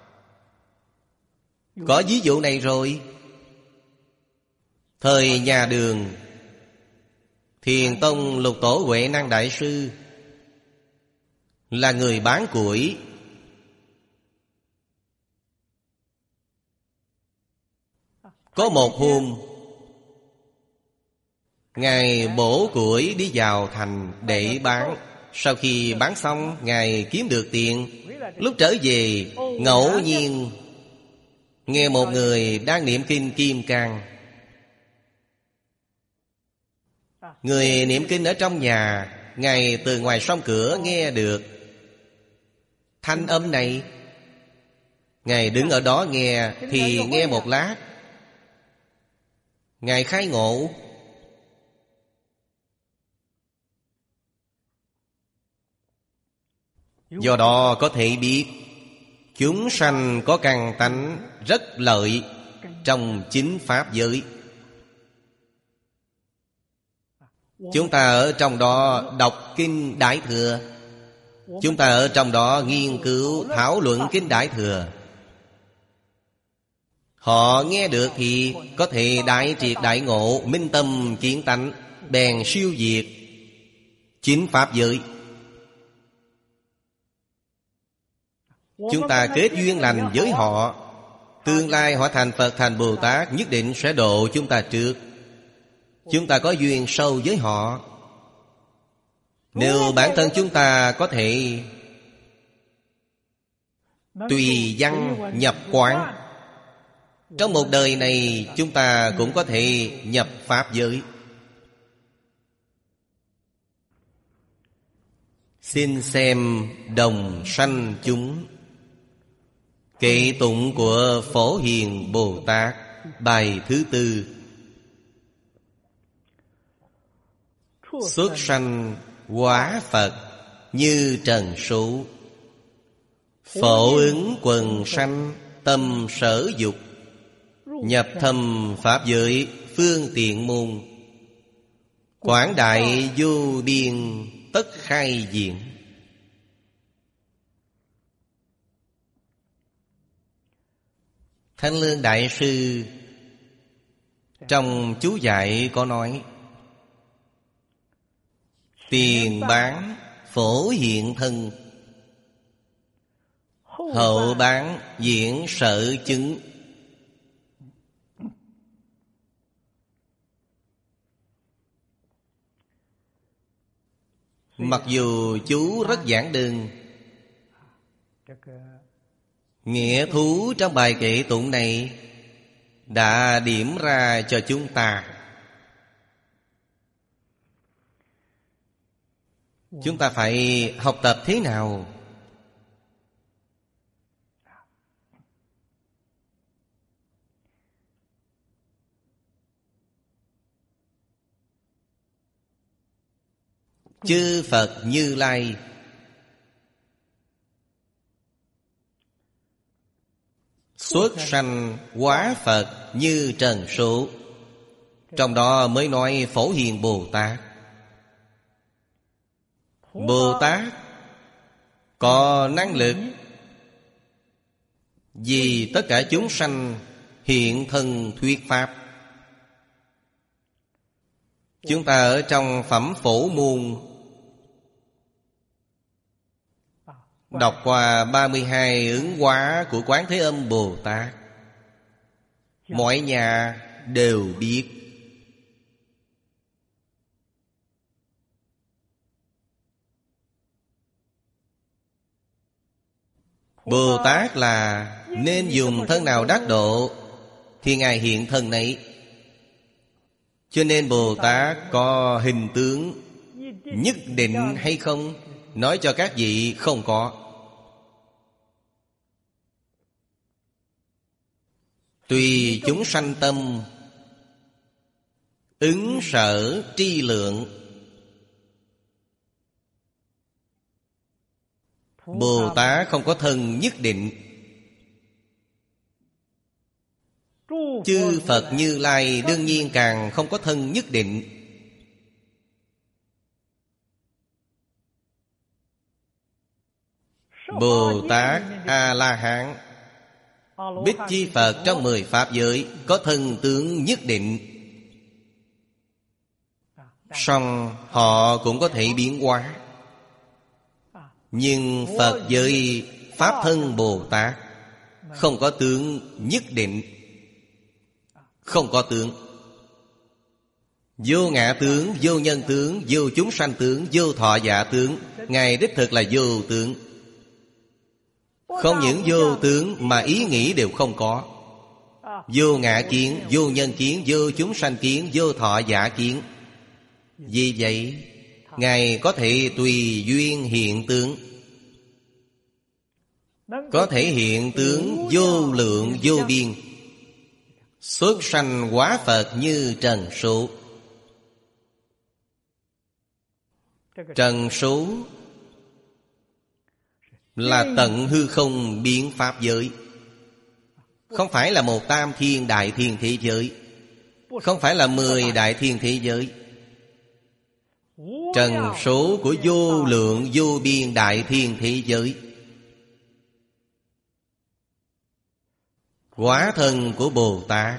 Speaker 1: Có ví dụ này rồi. Thời nhà Đường, Thiền Tông Lục Tổ Huệ Năng Đại Sư là người bán củi. Có một hôm, Ngài bổ củi đi vào thành để bán. Sau khi bán xong, Ngài kiếm được tiền. Lúc trở về, ngẫu nhiên nghe một người đang niệm kinh Kim Cang. Người niệm kinh ở trong nhà, Ngài từ ngoài song cửa nghe được thanh âm này. Ngài đứng ở đó nghe, thì nghe một lát Ngài khai ngộ. Do đó có thể biết chúng sanh có căn tánh rất lợi trong chính pháp giới. Chúng ta ở trong đó đọc kinh Đại Thừa, chúng ta ở trong đó nghiên cứu thảo luận kinh Đại Thừa. Họ nghe được thì có thể đại triệt đại ngộ, minh tâm kiến tánh, bèn siêu diệt chính pháp giới. Chúng ta kết duyên lành với họ, tương lai họ thành Phật thành Bồ Tát, nhất định sẽ độ chúng ta trước. Chúng ta có duyên sâu với họ. Nếu bản thân chúng ta có thể tùy văn nhập quán, trong một đời này chúng ta cũng có thể nhập pháp giới. Xin xem Đồng Sanh Chúng, kệ tụng của Phổ Hiền Bồ Tát, bài thứ tư. Xuất sanh hóa Phật như trần số, phổ ứng quần sanh tâm sở dục, nhập thâm pháp giới phương tiện môn, quảng đại vô biên tất khai diện. Thanh Lương Đại Sư trong chú giải có nói: tiền bán phổ hiện thân, hậu bán diễn sở chứng. Mặc dù chú rất giản đơn, nghĩa thú trong bài kệ tụng này đã điểm ra cho chúng ta. Chúng ta phải học tập thế nào? Chư Phật Như Lai xuất sanh hóa Phật như trần số, trong đó mới nói Phổ Hiền Bồ Tát. Bồ Tát có năng lực vì tất cả chúng sanh hiện thân thuyết pháp. Chúng ta ở trong Phẩm Phổ Môn đọc qua ba mươi hai ứng hóa của Quán Thế Âm Bồ Tát. Mọi nhà đều biết. Bồ Tát là nên dùng thân nào đắc độ thì Ngài hiện thân nấy. Cho nên Bồ Tát có hình tướng nhất định hay không, nói cho các vị không có. Tùy chúng sanh tâm, ứng sở tri lượng. Bồ Tát không có thân nhất định. Chư Phật Như Lai đương nhiên càng không có thân nhất định. Bồ Tát A-la-hán, Bích Chi Phật trong mười Pháp giới có thân tướng nhất định. Song họ cũng có thể biến hóa. Nhưng Phật giới Pháp thân Bồ Tát không có tướng nhất định. Không có tướng. Vô ngã tướng, vô nhân tướng, vô chúng sanh tướng, vô thọ giả tướng. Ngài đích thực là vô tướng. Không những vô tướng mà ý nghĩ đều không có. Vô ngã kiến, vô nhân kiến, vô chúng sanh kiến, vô thọ giả kiến. Vì vậy Ngài có thể tùy duyên hiện tướng. Có thể hiện tướng vô lượng vô biên. Xuất sanh hóa Phật như trần số. Trần số là tận hư không biến pháp giới. Không phải là một tam thiên đại thiên thế giới. Không phải là mười đại thiên thế giới. Trần số của vô lượng vô biên đại thiên thế giới. Hóa thân của Bồ Tát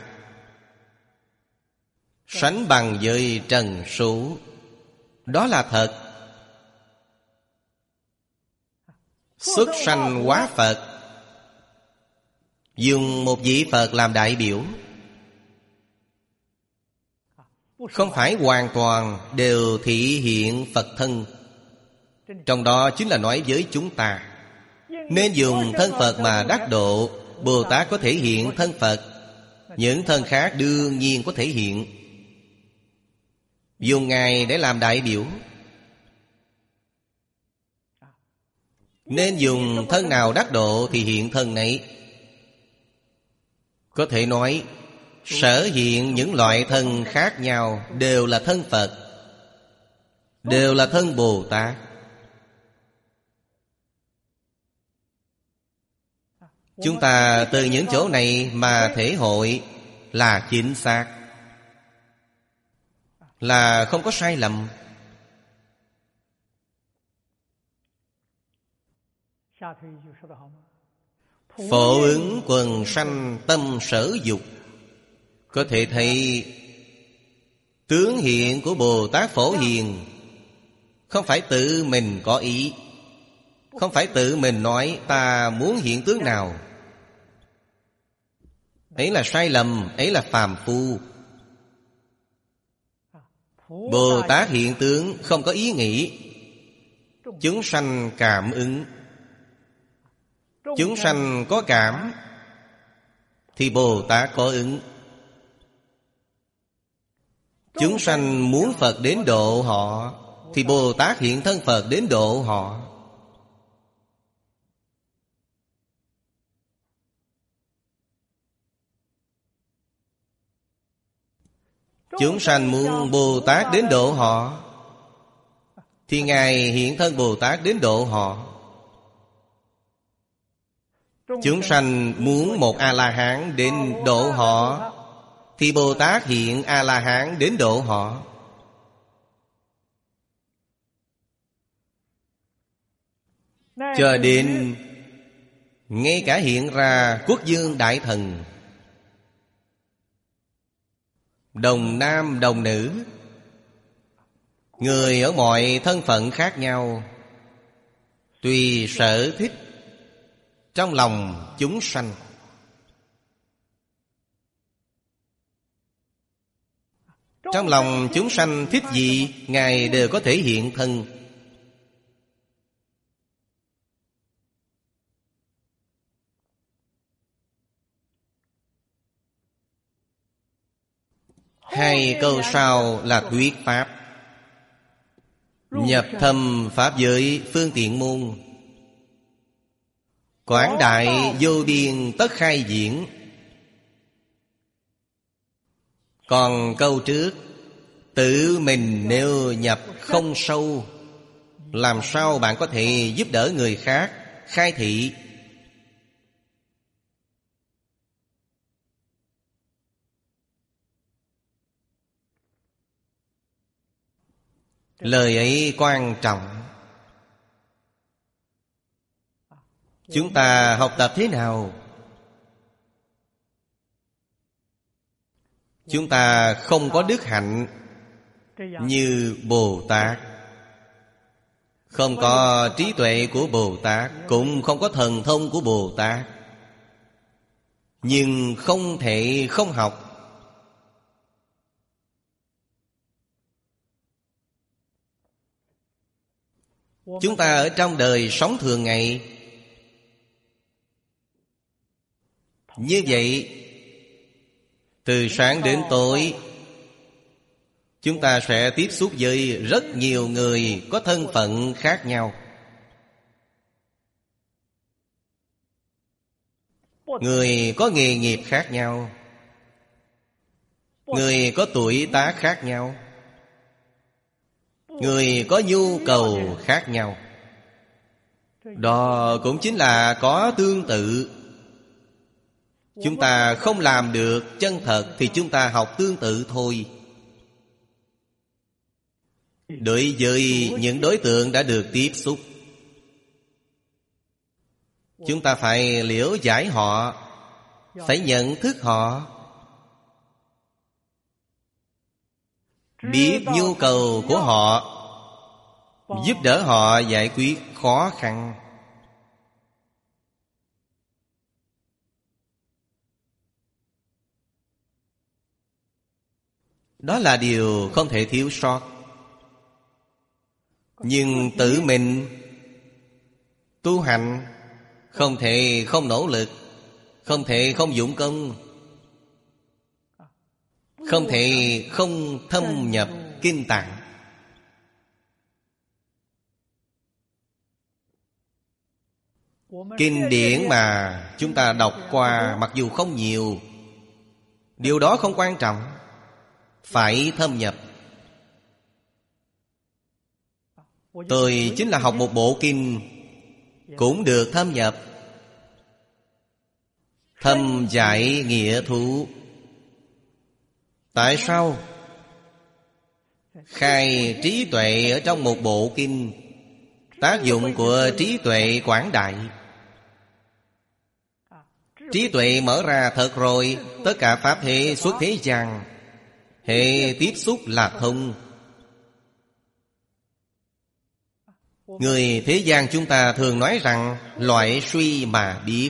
Speaker 1: sánh bằng với trần số. Đó là thật. Xuất sanh hóa Phật, dùng một vị Phật làm đại biểu. Không phải hoàn toàn đều thị hiện Phật thân. Trong đó chính là nói với chúng ta nên dùng thân Phật mà đắc độ. Bồ Tát có thể hiện thân Phật, những thân khác đương nhiên có thể hiện. Dùng Ngài để làm đại biểu. Nên dùng thân nào đắc độ thì hiện thân nấy. Có thể nói sở hiện những loại thân khác nhau đều là thân Phật, đều là thân Bồ Tát. Chúng ta từ những chỗ này mà thể hội là chính xác, là không có sai lầm. Phổ ứng quần sanh tâm sở dục. Có thể thấy tướng hiện của Bồ Tát Phổ Hiền không phải tự mình có ý, không phải tự mình nói ta muốn hiện tướng nào. Ấy là sai lầm, ấy là phàm phu. Bồ Tát hiện tướng không có ý nghĩ. Chúng sanh cảm ứng. Chúng sanh có cảm thì Bồ Tát có ứng. Chúng sanh muốn Phật đến độ họ thì Bồ Tát hiện thân Phật đến độ họ. Chúng sanh muốn Bồ Tát đến độ họ thì Ngài hiện thân Bồ Tát đến độ họ. Chúng sanh muốn một A-la-hán đến độ họ thì Bồ Tát hiện A-la-hán đến độ họ. Cho đến ngay cả hiện ra quốc vương đại thần, đồng nam đồng nữ, người ở mọi thân phận khác nhau, tùy sở thích trong lòng chúng sanh. Trong lòng chúng sanh thích gì, Ngài đều có thể hiện thân. Hai câu sau là thuyết pháp. Nhập thâm pháp giới phương tiện môn, quảng đại vô biên tất khai diễn. Còn câu trước, tự mình nếu nhập không sâu, làm sao bạn có thể giúp đỡ người khác khai thị? Lời ấy quan trọng. Chúng ta học tập thế nào? Chúng ta không có đức hạnh như Bồ Tát, không có trí tuệ của Bồ Tát, cũng không có thần thông của Bồ Tát, nhưng không thể không học. Chúng ta ở trong đời sống thường ngày như vậy, từ sáng đến tối, chúng ta sẽ tiếp xúc với rất nhiều người có thân phận khác nhau. Người có nghề nghiệp khác nhau, người có tuổi tác khác nhau, người có nhu cầu khác nhau. Đó cũng chính là có tương tự. Chúng ta không làm được chân thật thì chúng ta học tương tự thôi. Đối với những đối tượng đã được tiếp xúc, chúng ta phải liễu giải họ, phải nhận thức họ, biết nhu cầu của họ, giúp đỡ họ giải quyết khó khăn. Đó là điều không thể thiếu sót. Nhưng tự mình tu hành không thể không nỗ lực, không thể không dụng công, không thể không thâm nhập kinh tạng. Kinh điển mà chúng ta đọc qua mặc dù không nhiều, điều đó không quan trọng, phải thâm nhập. Tôi chính là học một bộ kinh cũng được thâm nhập. Thâm giải nghĩa thú. Tại sao? Khai trí tuệ ở trong một bộ kinh. Tác dụng của trí tuệ quảng đại. Trí tuệ mở ra thật rồi, tất cả pháp hệ xuất thế gian, hệ tiếp xúc là thông. Người thế gian chúng ta thường nói rằng loại suy mà biết.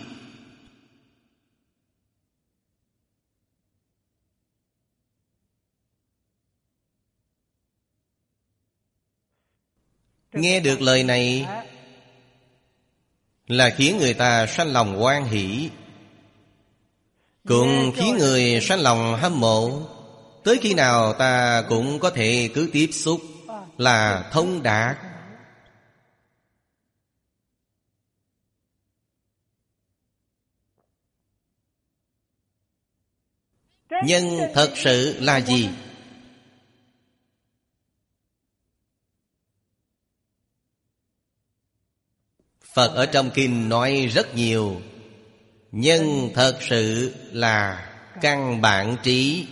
Speaker 1: Nghe được lời này là khiến người ta sanh lòng hoan hỷ, cũng khiến người sanh lòng hâm mộ. Tới khi nào ta cũng có thể cứ tiếp xúc là thông đạt. Nhân thật sự là gì? Phật ở trong kinh nói rất nhiều. Nhân thật sự là căn bản trí.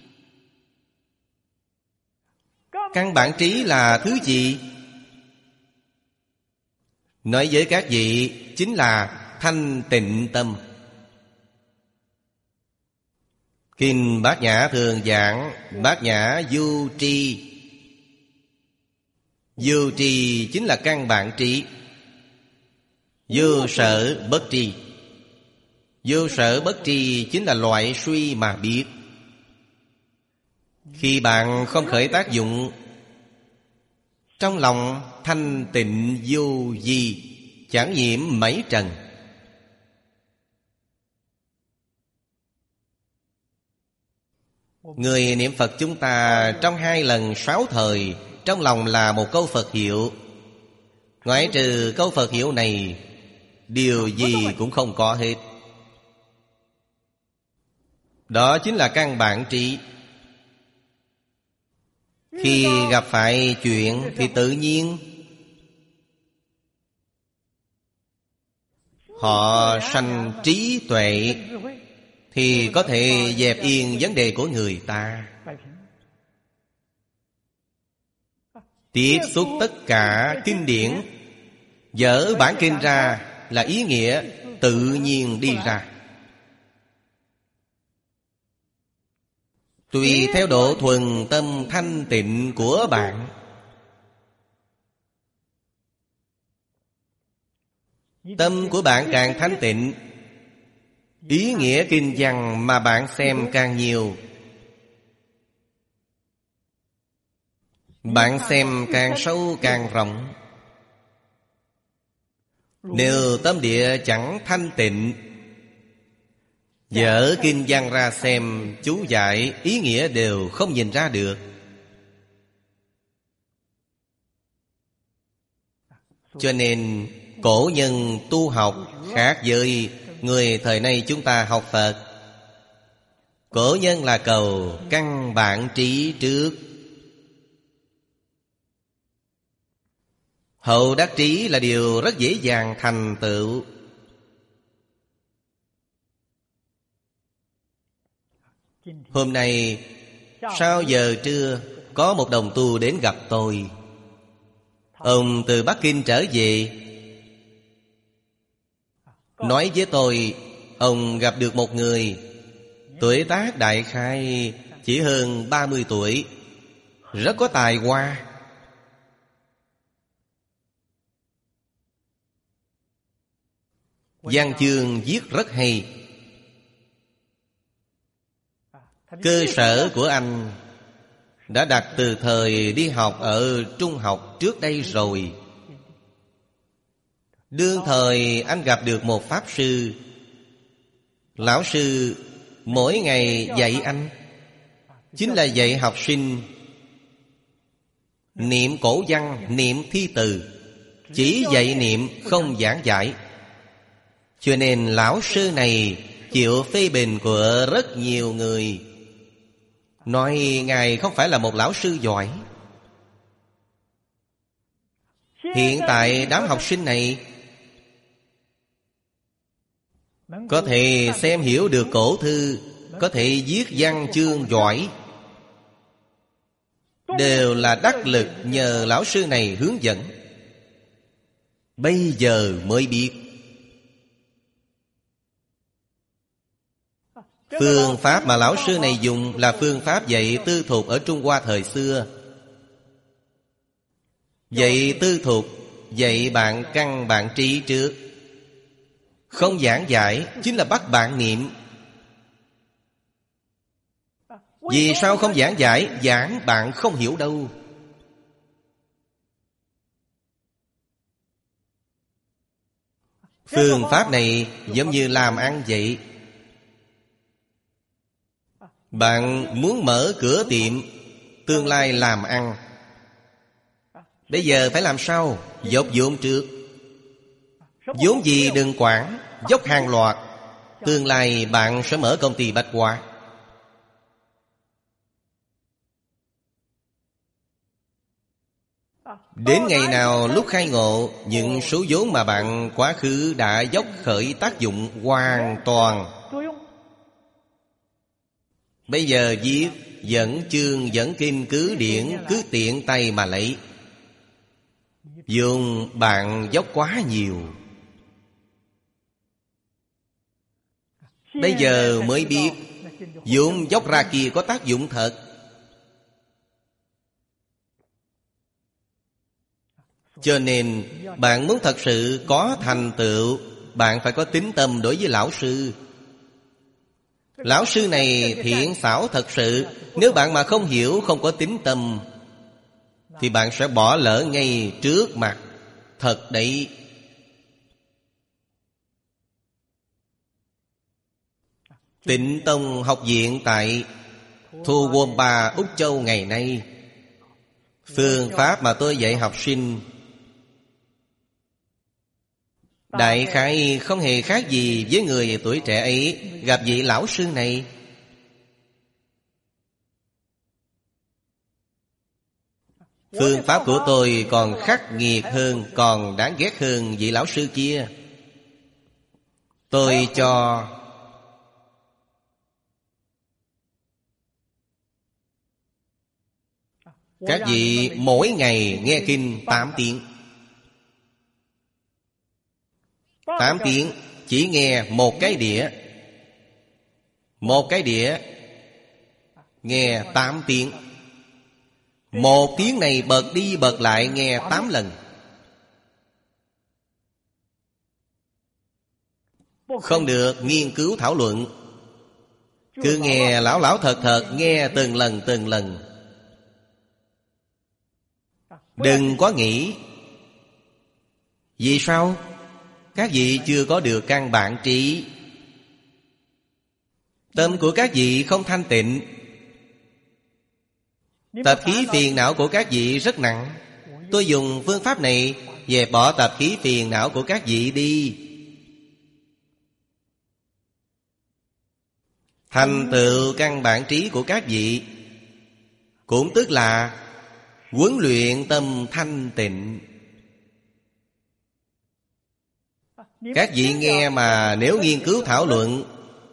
Speaker 1: Căn bản trí là thứ gì? Nói với các vị, chính là thanh tịnh tâm. Kinh Bát Nhã thường giảng Bát Nhã vô tri. Vô tri chính là căn bản trí. Vô sở bất tri. Vô sở bất tri chính là loại suy mà biết. Khi bạn không khởi tác dụng, trong lòng thanh tịnh vô vi, chẳng nhiễm mấy trần. Người niệm Phật chúng ta trong hai lần sáu thời, trong lòng là một câu Phật hiệu. Ngoại trừ câu Phật hiệu này, điều gì cũng không có hết. Đó chính là căn bản trí. Khi gặp phải chuyện thì tự nhiên họ sanh trí tuệ, thì có thể dẹp yên vấn đề của người ta. Tiếp xúc tất cả kinh điển, dở bản kinh ra là ý nghĩa tự nhiên đi ra. Tùy theo độ thuần tâm thanh tịnh của bạn. Tâm của bạn càng thanh tịnh, ý nghĩa kinh văn mà bạn xem càng nhiều. Bạn xem càng sâu càng rộng. Nếu tâm địa chẳng thanh tịnh, dở kinh văn ra xem, chú giải, ý nghĩa đều không nhìn ra được. Cho nên cổ nhân tu học khác với người thời nay chúng ta học Phật. Cổ nhân là cầu căn bản trí trước, hậu đắc trí là điều rất dễ dàng thành tựu. Hôm nay sau giờ trưa, có một đồng tu đến gặp tôi. Ông từ Bắc Kinh trở về, nói với tôi ông gặp được một người tuổi tác đại khái chỉ hơn ba mươi tuổi, rất có tài hoa. Văn chương viết rất hay. Cơ sở của anh đã đặt từ thời đi học ở trung học trước đây rồi. Đương thời anh gặp được một pháp sư. Lão sư mỗi ngày dạy anh chính là dạy học sinh niệm cổ văn, niệm thi từ, chỉ dạy niệm không giảng giải. Cho nên lão sư này chịu phê bình của rất nhiều người, nói ngài không phải là một lão sư giỏi. Hiện tại đám học sinh này có thể xem hiểu được cổ thư, có thể viết văn chương giỏi, đều là đắc lực nhờ lão sư này hướng dẫn. Bây giờ mới biết phương pháp mà lão sư này dùng là phương pháp dạy tư thục ở Trung Hoa thời xưa. Dạy tư thục, dạy bạn căn bản trí trước, không giảng giải, chính là bắt bạn niệm. Vì sao không giảng giải? Giảng bạn không hiểu đâu. Phương pháp này giống như làm ăn vậy. Bạn muốn mở cửa tiệm, tương lai làm ăn, bây giờ phải làm sao? Dốc vốn trước. Vốn gì đừng quản, dốc hàng loạt. Tương lai bạn sẽ mở công ty bách hóa. Đến ngày nào lúc khai ngộ, những số vốn mà bạn quá khứ đã dốc khởi tác dụng hoàn toàn. Bây giờ viết dẫn chương, dẫn kinh, cứ điển, cứ tiện tay mà lấy. Dùng bạn dốc quá nhiều. Bây giờ mới biết dụng dốc ra kia có tác dụng thật. Cho nên bạn muốn thật sự có thành tựu, bạn phải có tín tâm đối với lão sư. Lão sư này thiện xảo thật sự. Nếu bạn mà không hiểu, không có tín tâm, thì bạn sẽ bỏ lỡ ngay trước mặt. Thật đấy. Tịnh Tông học viện tại Thu Gom Ba, Úc Châu ngày nay, phương pháp mà tôi dạy học sinh đại khái không hề khác gì với người tuổi trẻ ấy gặp vị lão sư này. Phương pháp của tôi còn khắc nghiệt hơn, còn đáng ghét hơn vị lão sư kia. Tôi cho các vị mỗi ngày nghe kinh tám tiếng. Tám tiếng chỉ nghe một cái đĩa. Một cái đĩa nghe tám tiếng. Một tiếng này bật đi bật lại nghe tám lần. Không được nghiên cứu thảo luận. Cứ nghe lão lão thật thật, nghe từng lần từng lần. Đừng có nghĩ. Vì sao? Các vị chưa có được căn bản trí. Tâm của các vị không thanh tịnh. Tập khí phiền não của các vị rất nặng. Tôi dùng phương pháp này dẹp bỏ tập khí phiền não của các vị đi. Thành tựu căn bản trí của các vị, cũng tức là huấn luyện tâm thanh tịnh. Các vị nghe mà nếu nghiên cứu thảo luận,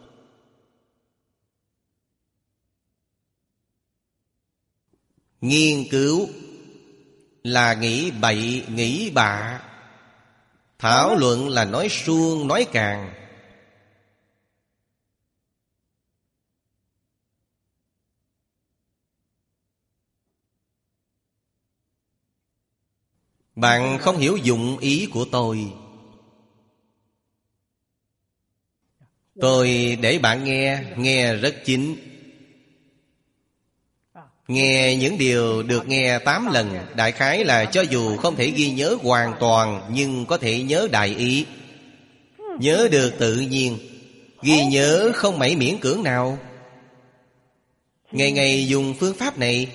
Speaker 1: nghiên cứu là nghĩ bậy, nghĩ bạ. Thảo luận là nói suông, nói càng. Bạn không hiểu dụng ý của tôi. Tôi để bạn nghe, nghe rất chính. Nghe những điều được nghe tám lần, đại khái là cho dù không thể ghi nhớ hoàn toàn, nhưng có thể nhớ đại ý. Nhớ được tự nhiên, ghi nhớ không mảy miễn cưỡng nào. Ngày ngày dùng phương pháp này.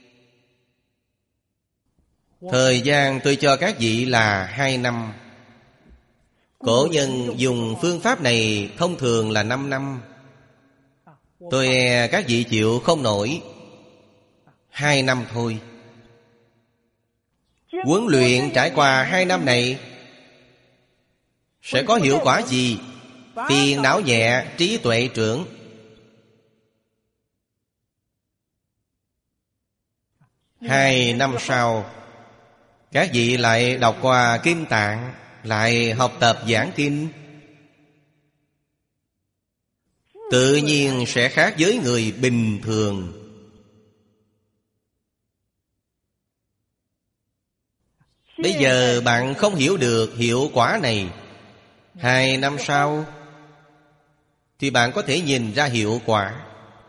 Speaker 1: Thời gian tôi cho các vị là hai năm. Cổ nhân dùng phương pháp này thông thường là năm năm. Tôi e các vị chịu không nổi. Hai năm thôi. Huấn luyện trải qua hai năm này sẽ có hiệu quả gì? Phiền não nhẹ, trí tuệ trưởng. Hai năm sau, các vị lại đọc qua Kinh Tạng, lại học tập giảng kinh, tự nhiên sẽ khác với người bình thường. Bây giờ bạn không hiểu được hiệu quả này. Hai năm sau thì bạn có thể nhìn ra hiệu quả.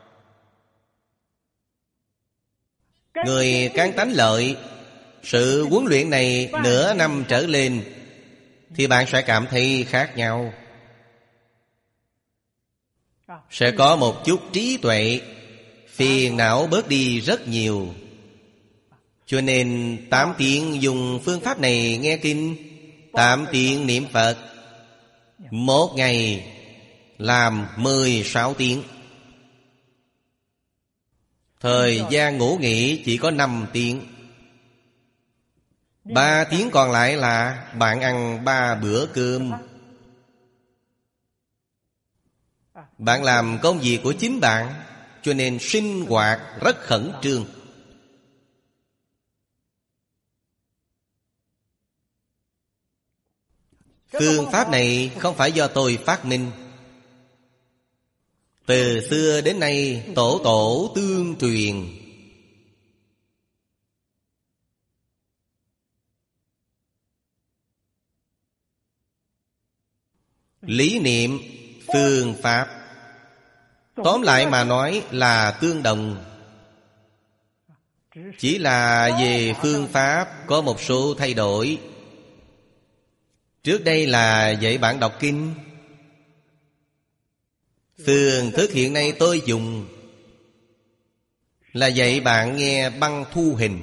Speaker 1: Người căn tánh lợi, sự huấn luyện này nửa năm trở lên thì bạn sẽ cảm thấy khác nhau. Sẽ có một chút trí tuệ, phiền não bớt đi rất nhiều. Cho nên tám tiếng dùng phương pháp này nghe kinh, tám tiếng niệm Phật, một ngày làm mười sáu tiếng. Thời gian ngủ nghỉ chỉ có năm tiếng. Ba tiếng còn lại là bạn ăn ba bữa cơm. Bạn làm công việc của chính bạn, cho nên sinh hoạt rất khẩn trương. Phương pháp này không phải do tôi phát minh. Từ xưa đến nay tổ tổ tương truyền. Lý niệm, phương pháp, tóm lại mà nói là tương đồng. Chỉ là về phương pháp có một số thay đổi. Trước đây là dạy bạn đọc kinh. Phương thức hiện nay tôi dùng là dạy bạn nghe băng thu hình.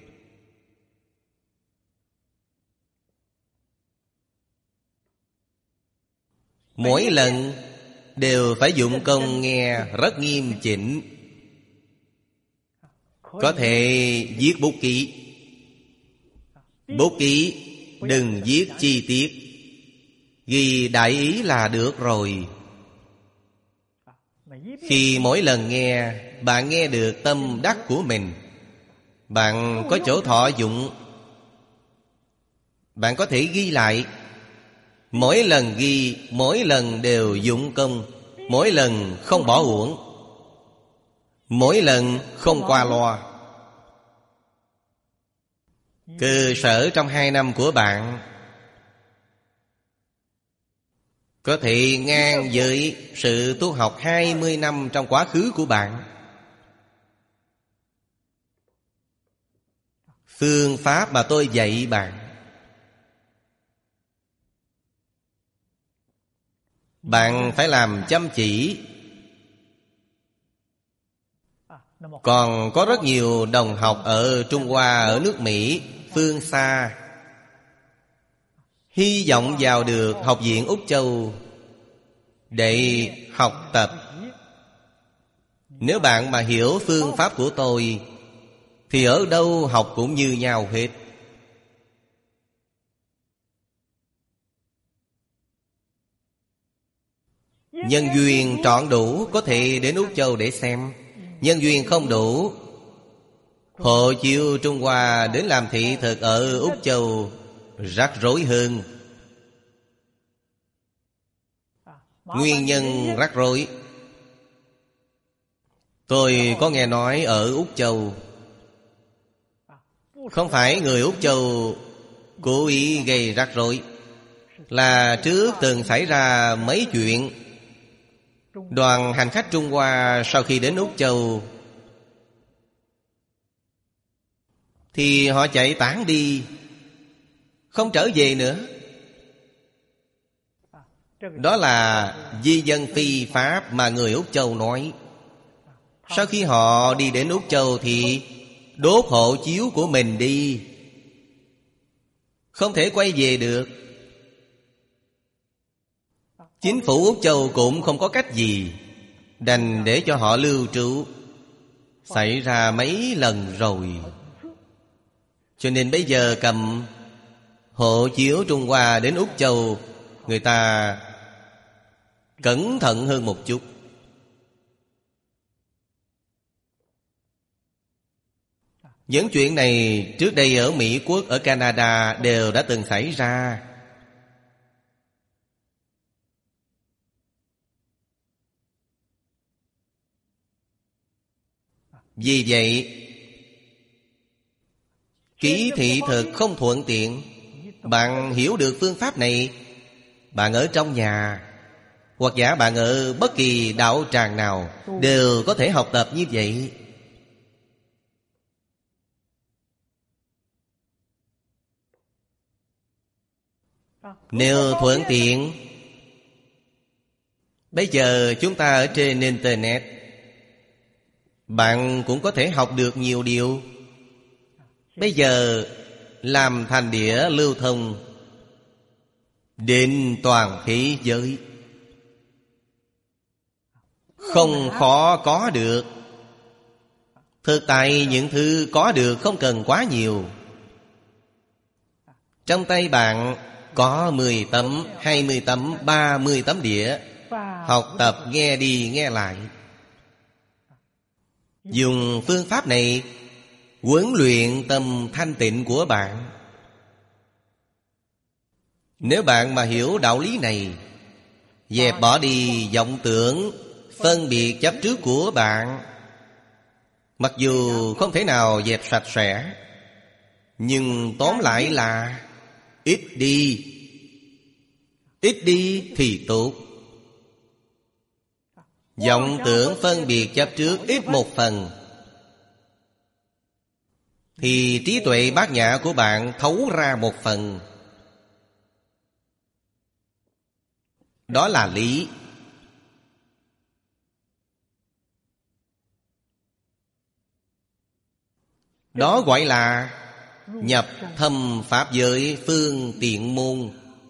Speaker 1: Mỗi lần đều phải dụng công nghe rất nghiêm chỉnh. Có thể viết bút ký. Bút ký đừng viết chi tiết, ghi đại ý là được rồi. Khi mỗi lần nghe, bạn nghe được tâm đắc của mình. Bạn có chỗ thọ dụng, bạn có thể ghi lại. Mỗi lần ghi, mỗi lần đều dụng công. Mỗi lần không bỏ uổng, mỗi lần không qua loa. Cơ sở trong hai năm của bạn có thể ngang với sự tu học hai mươi năm trong quá khứ của bạn. Phương pháp mà tôi dạy bạn, bạn phải làm chăm chỉ. Còn có rất nhiều đồng học ở Trung Hoa, ở nước Mỹ, phương xa, hy vọng vào được Học viện Úc Châu để học tập. Nếu bạn mà hiểu phương pháp của tôi thì ở đâu học cũng như nhau hết. Nhân duyên trọn đủ có thể đến Úc Châu để xem. Nhân duyên không đủ, hộ chiếu Trung Hoa đến làm thị thực ở Úc Châu rắc rối hơn. Nguyên nhân rắc rối, tôi có nghe nói ở Úc Châu, không phải người Úc Châu cố ý gây rắc rối, là trước từng xảy ra mấy chuyện. Đoàn hành khách Trung Hoa sau khi đến Úc Châu thì họ chạy tán đi, không trở về nữa. Đó là di dân phi pháp mà người Úc Châu nói. Sau khi họ đi đến Úc Châu thì đốt hộ chiếu của mình đi, không thể quay về được. Chính phủ Úc Châu cũng không có cách gì, đành để cho họ lưu trú. Xảy ra mấy lần rồi. Cho nên bây giờ cầm hộ chiếu Trung Hoa đến Úc Châu, người ta cẩn thận hơn một chút. Những chuyện này trước đây ở Mỹ Quốc, ở Canada đều đã từng xảy ra. Vì vậy, ký thị thực không thuận tiện. Bạn hiểu được phương pháp này, bạn ở trong nhà hoặc giả bạn ở bất kỳ đạo tràng nào đều có thể học tập như vậy. Nếu thuận tiện, bây giờ chúng ta ở trên Internet, bạn cũng có thể học được nhiều điều. Bây giờ làm thành đĩa lưu thông đến toàn thế giới, không khó có được. Thực tại những thứ có được không cần quá nhiều. Trong tay bạn có mười tấm, hai mươi tấm, ba mươi tấm đĩa. Học tập nghe đi nghe lại. Dùng phương pháp này huấn luyện tâm thanh tịnh của bạn. Nếu bạn mà hiểu đạo lý này, dẹp bỏ đi vọng tưởng, phân biệt chấp trước của bạn, mặc dù không thể nào dẹp sạch sẽ, nhưng tóm lại là ít đi. Ít đi thì tốt. Vọng tưởng phân biệt chấp trước ít một phần, thì trí tuệ bát nhã của bạn thấu ra một phần. Đó là lý. Đó gọi là nhập thâm pháp giới phương tiện môn.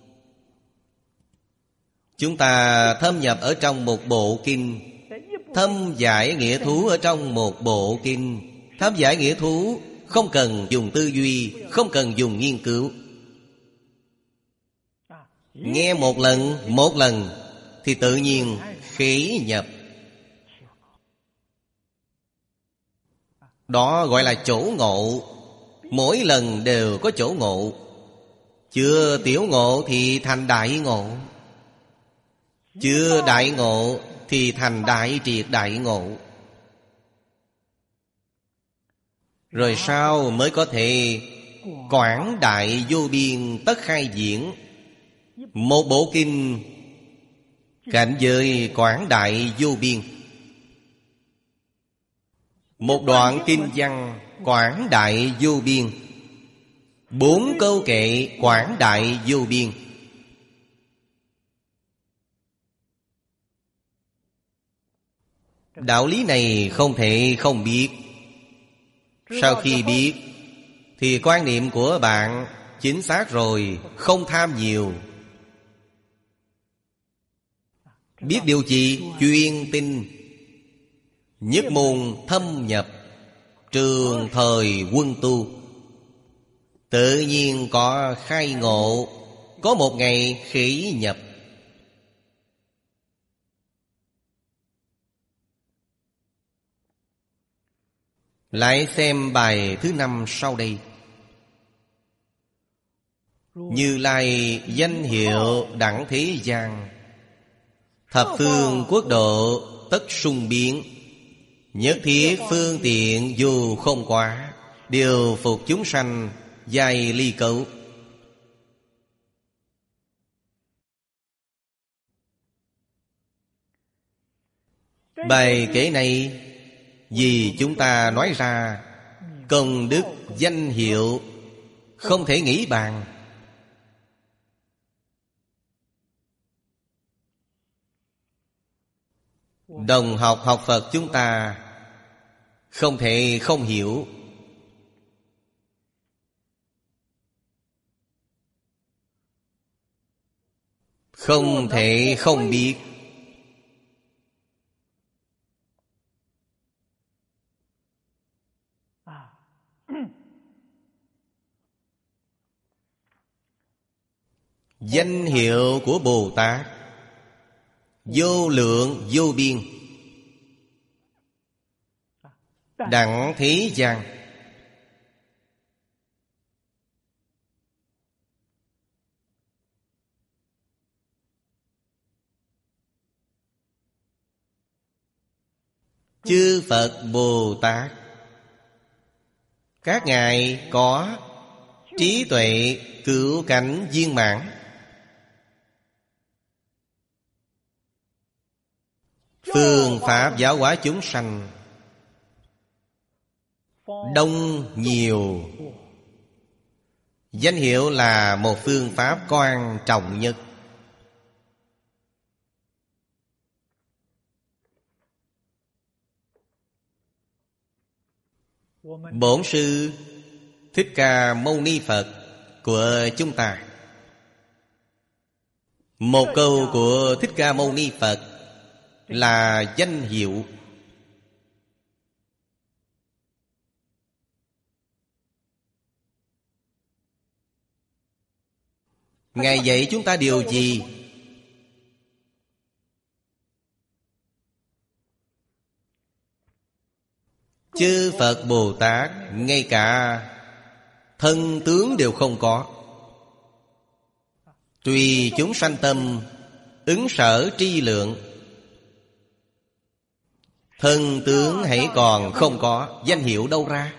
Speaker 1: Chúng ta thâm nhập ở trong một bộ kinh, thâm giải nghĩa thú ở trong một bộ kinh. Thâm giải nghĩa thú không cần dùng tư duy, không cần dùng nghiên cứu. Nghe một lần, một lần thì tự nhiên khế nhập. Đó gọi là chỗ ngộ. Mỗi lần đều có chỗ ngộ. Chưa tiểu ngộ thì thành đại ngộ, chưa đại ngộ thì thành đại triệt đại ngộ. Rồi sau mới có thể quảng đại vô biên tất khai diễn. Một bộ kinh cảnh giới quảng đại vô biên, một đoạn kinh văn quảng đại vô biên, bốn câu kệ quảng đại vô biên. Đạo lý này không thể không biết. Sau khi biết thì quan niệm của bạn chính xác rồi, không tham nhiều. Biết điều gì? Chuyên tinh, nhất môn thâm nhập, trường thời quân tu. Tự nhiên có khai ngộ, có một ngày khế nhập. Lại xem bài thứ năm sau đây. Như Lai danh hiệu đẳng thế gian, thập phương quốc độ tất sung biến. Nhất thiết phương tiện dù không quá, điều phục chúng sanh dài ly cấu. Bài kể này vì chúng ta nói ra công đức danh hiệu không thể nghĩ bàn. Đồng học học Phật chúng ta không thể không hiểu. Không thể không biết. Danh hiệu của Bồ Tát vô lượng vô biên, đẳng thế gian. Chư Phật Bồ Tát các ngài có trí tuệ cửu cảnh viên mãn, phương pháp giáo hóa chúng sanh đông nhiều. Danh hiệu là một phương pháp quan trọng nhất. Bổn Sư Thích Ca Mâu Ni Phật của chúng ta, một câu của Thích Ca Mâu Ni Phật là danh hiệu. Ngài dạy chúng ta điều gì? Chư Phật Bồ Tát ngay cả thân tướng đều không có, tùy chúng sanh tâm ứng sở tri lượng, Thân tướng hãy còn không có, danh hiệu đâu ra?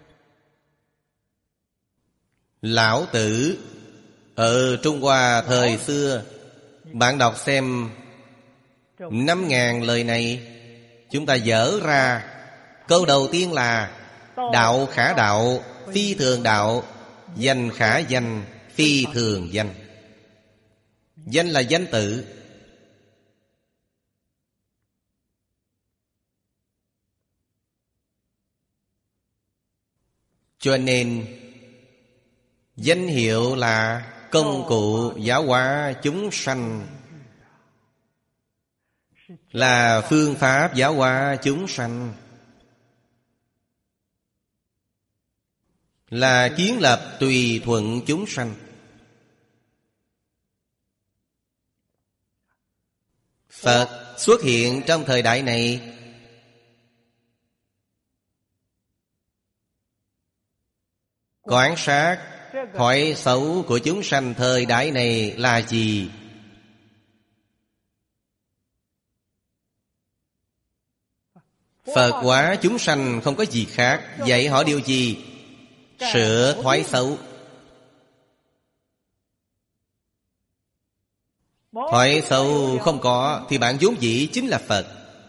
Speaker 1: Lão Tử ở Trung Hoa thời xưa, bạn đọc xem năm ngàn lời này, chúng ta dở ra câu đầu tiên là đạo khả đạo, phi thường đạo, danh khả danh, phi thường danh. Danh là danh tự. Cho nên danh hiệu là công cụ giáo hóa chúng sanh, là phương pháp giáo hóa chúng sanh, là kiến lập tùy thuận chúng sanh. Phật xuất hiện trong thời đại này, quan sát thói xấu của chúng sanh thời đại này là gì? Phật hóa chúng sanh không có gì khác, dạy họ điều gì? Sửa thói xấu. Thói xấu không có thì bạn vốn dĩ chính là Phật.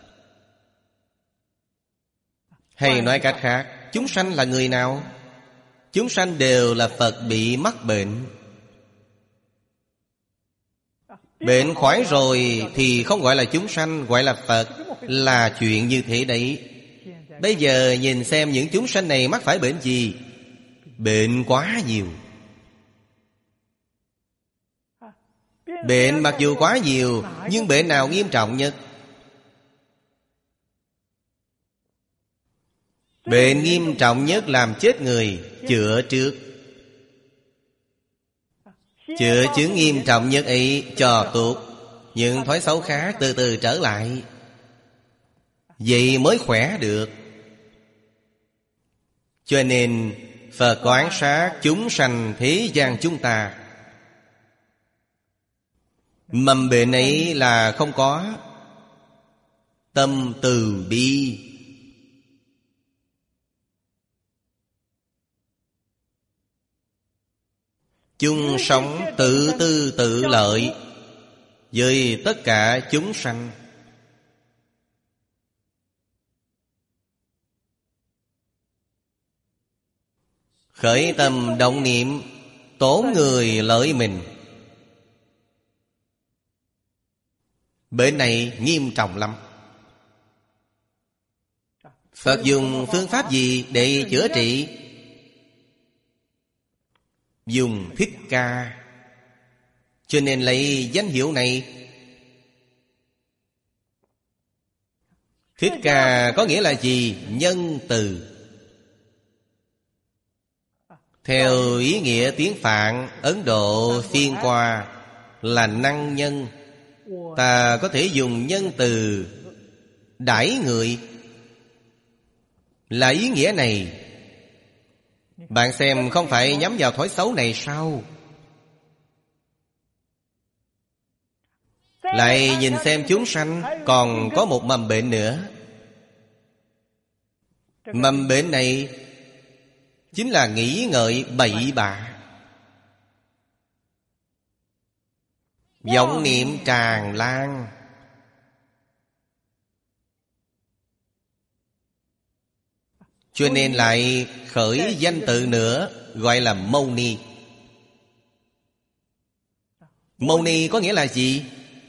Speaker 1: Hay nói cách khác, chúng sanh là người nào? Chúng sanh đều là Phật bị mắc bệnh. Bệnh khỏi rồi thì không gọi là chúng sanh, gọi là Phật. Là chuyện như thế đấy. Bây giờ nhìn xem những chúng sanh này mắc phải bệnh gì? Bệnh quá nhiều. Bệnh mặc dù quá nhiều, nhưng bệnh nào nghiêm trọng nhất? Bệnh nghiêm trọng nhất làm chết người, chữa trước. Chữa chứng nghiêm trọng nhất ấy cho tốt, những thói xấu khác từ từ trở lại, vậy mới khỏe được. Cho nên Phật quan sát chúng sanh thế gian chúng ta, mầm bệnh ấy là không có. Tâm từ bi, chung sống tự tư tự lợi với tất cả chúng sanh. Khởi tâm động niệm tổn người lợi mình, bệnh này nghiêm trọng lắm. Phật dùng phương pháp gì để chữa trị? Dùng Thích Ca. Cho nên lấy danh hiệu này. Thích Ca có nghĩa là gì? Nhân từ. Theo ý nghĩa tiếng Phạn Ấn Độ phiên qua là năng nhân. Ta có thể dùng nhân từ đãi người, là ý nghĩa này. Bạn xem không phải nhắm vào thói xấu này sao? Lại nhìn xem chúng sanh còn có một mầm bệnh nữa. Mầm bệnh này chính là nghĩ ngợi bậy bạ, vọng niệm tràn lan. Cho nên lại khởi danh tự nữa, gọi là Mâu Ni. Mâu Ni có nghĩa là gì?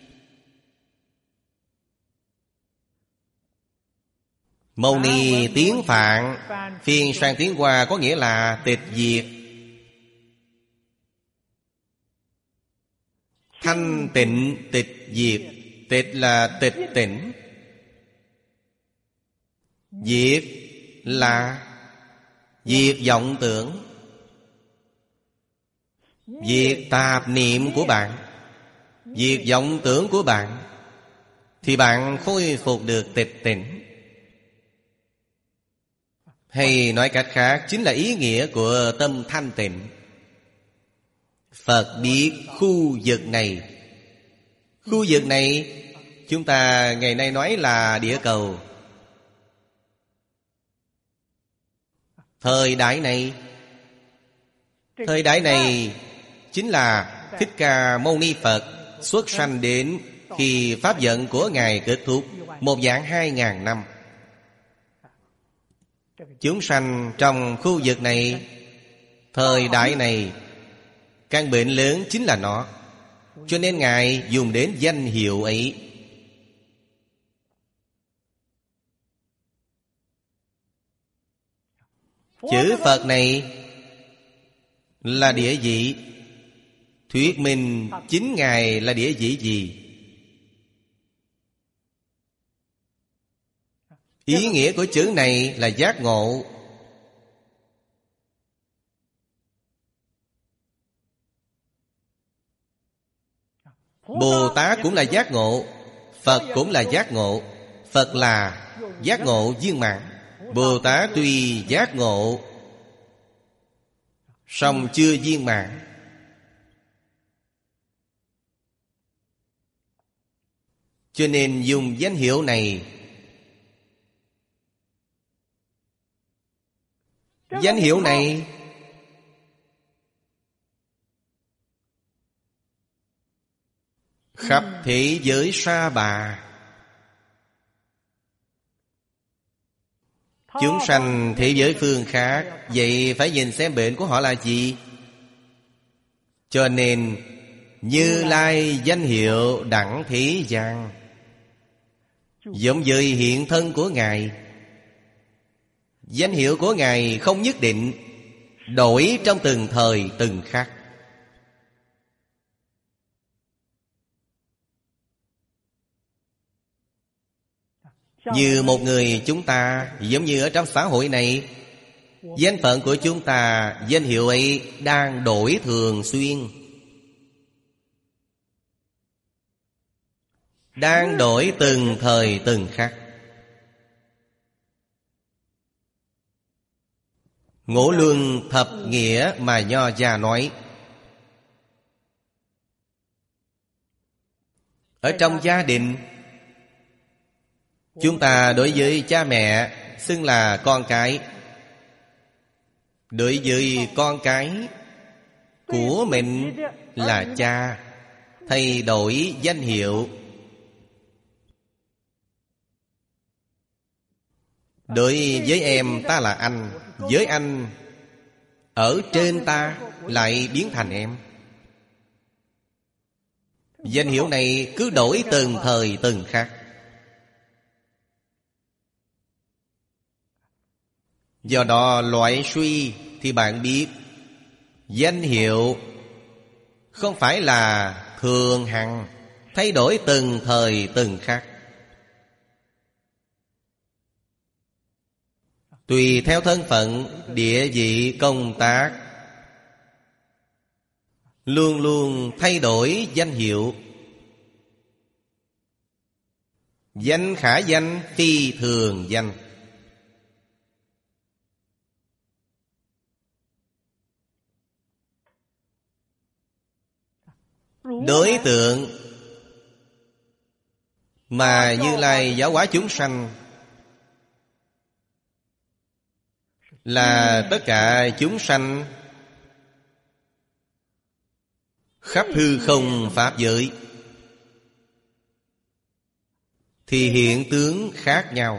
Speaker 1: Mâu Ni tiếng Phạn phiên sang tiếng Hoa có nghĩa là tịch diệt, thanh tịnh tịch diệt. Tịch là tịch tỉnh, diệt là diệt vọng tưởng, diệt tạp niệm của bạn, diệt vọng tưởng của bạn, thì bạn khôi phục được tịch tỉnh. Hay nói cách khác, chính là ý nghĩa của tâm thanh tịnh. Phật biết khu vực này. Khu vực này chúng ta ngày nay nói là địa cầu. Thời đại này Thời đại này chính là Thích Ca Mâu Ni Phật xuất sanh đến khi pháp vận của Ngài kết thúc, một vạn hai ngàn năm. Chúng sanh trong khu vực này, thời đại này, căn bệnh lớn chính là nó. Cho nên Ngài dùng đến danh hiệu ấy. Chữ Phật này là địa vị, thuyết minh chính Ngài là địa vị gì? Ý nghĩa của chữ này là giác ngộ. Bồ Tát cũng là giác ngộ, Phật cũng là giác ngộ. Phật là giác ngộ viên mãn. Bồ Tát tuy giác ngộ, song chưa viên mãn. Cho nên dùng danh hiệu này. Danh hiệu này khắp thế giới Sa Bà, chúng sanh thế giới phương khác, vậy phải nhìn xem bệnh của họ là gì. Cho nên Như Lai danh hiệu đẳng thế gian, giống với hiện thân của Ngài. Danh hiệu của Ngài không nhất định, đổi trong từng thời từng khắc. Như một người chúng ta, giống như ở trong xã hội này, danh phận của chúng ta, danh hiệu ấy đang đổi thường xuyên, đang đổi từng thời từng khắc. Ngũ luân thập nghĩa mà Nho gia nói, ở trong gia đình, chúng ta đối với cha mẹ xưng là con cái. Đối với con cái của mình là cha, thay đổi danh hiệu. Đối với em ta là anh, với anh ở trên ta lại biến thành em. Danh hiệu này cứ đổi từng thời từng khắc. Do đó loại suy thì bạn biết, danh hiệu không phải là thường hằng, thay đổi từng thời từng khắc. Tùy theo thân phận, địa vị, công tác, luôn luôn thay đổi danh hiệu. Danh khả danh, phi thường danh. Đối tượng mà Như Lai giáo hóa chúng sanh là tất cả chúng sanh khắp hư không pháp giới, thì hiện tướng khác nhau.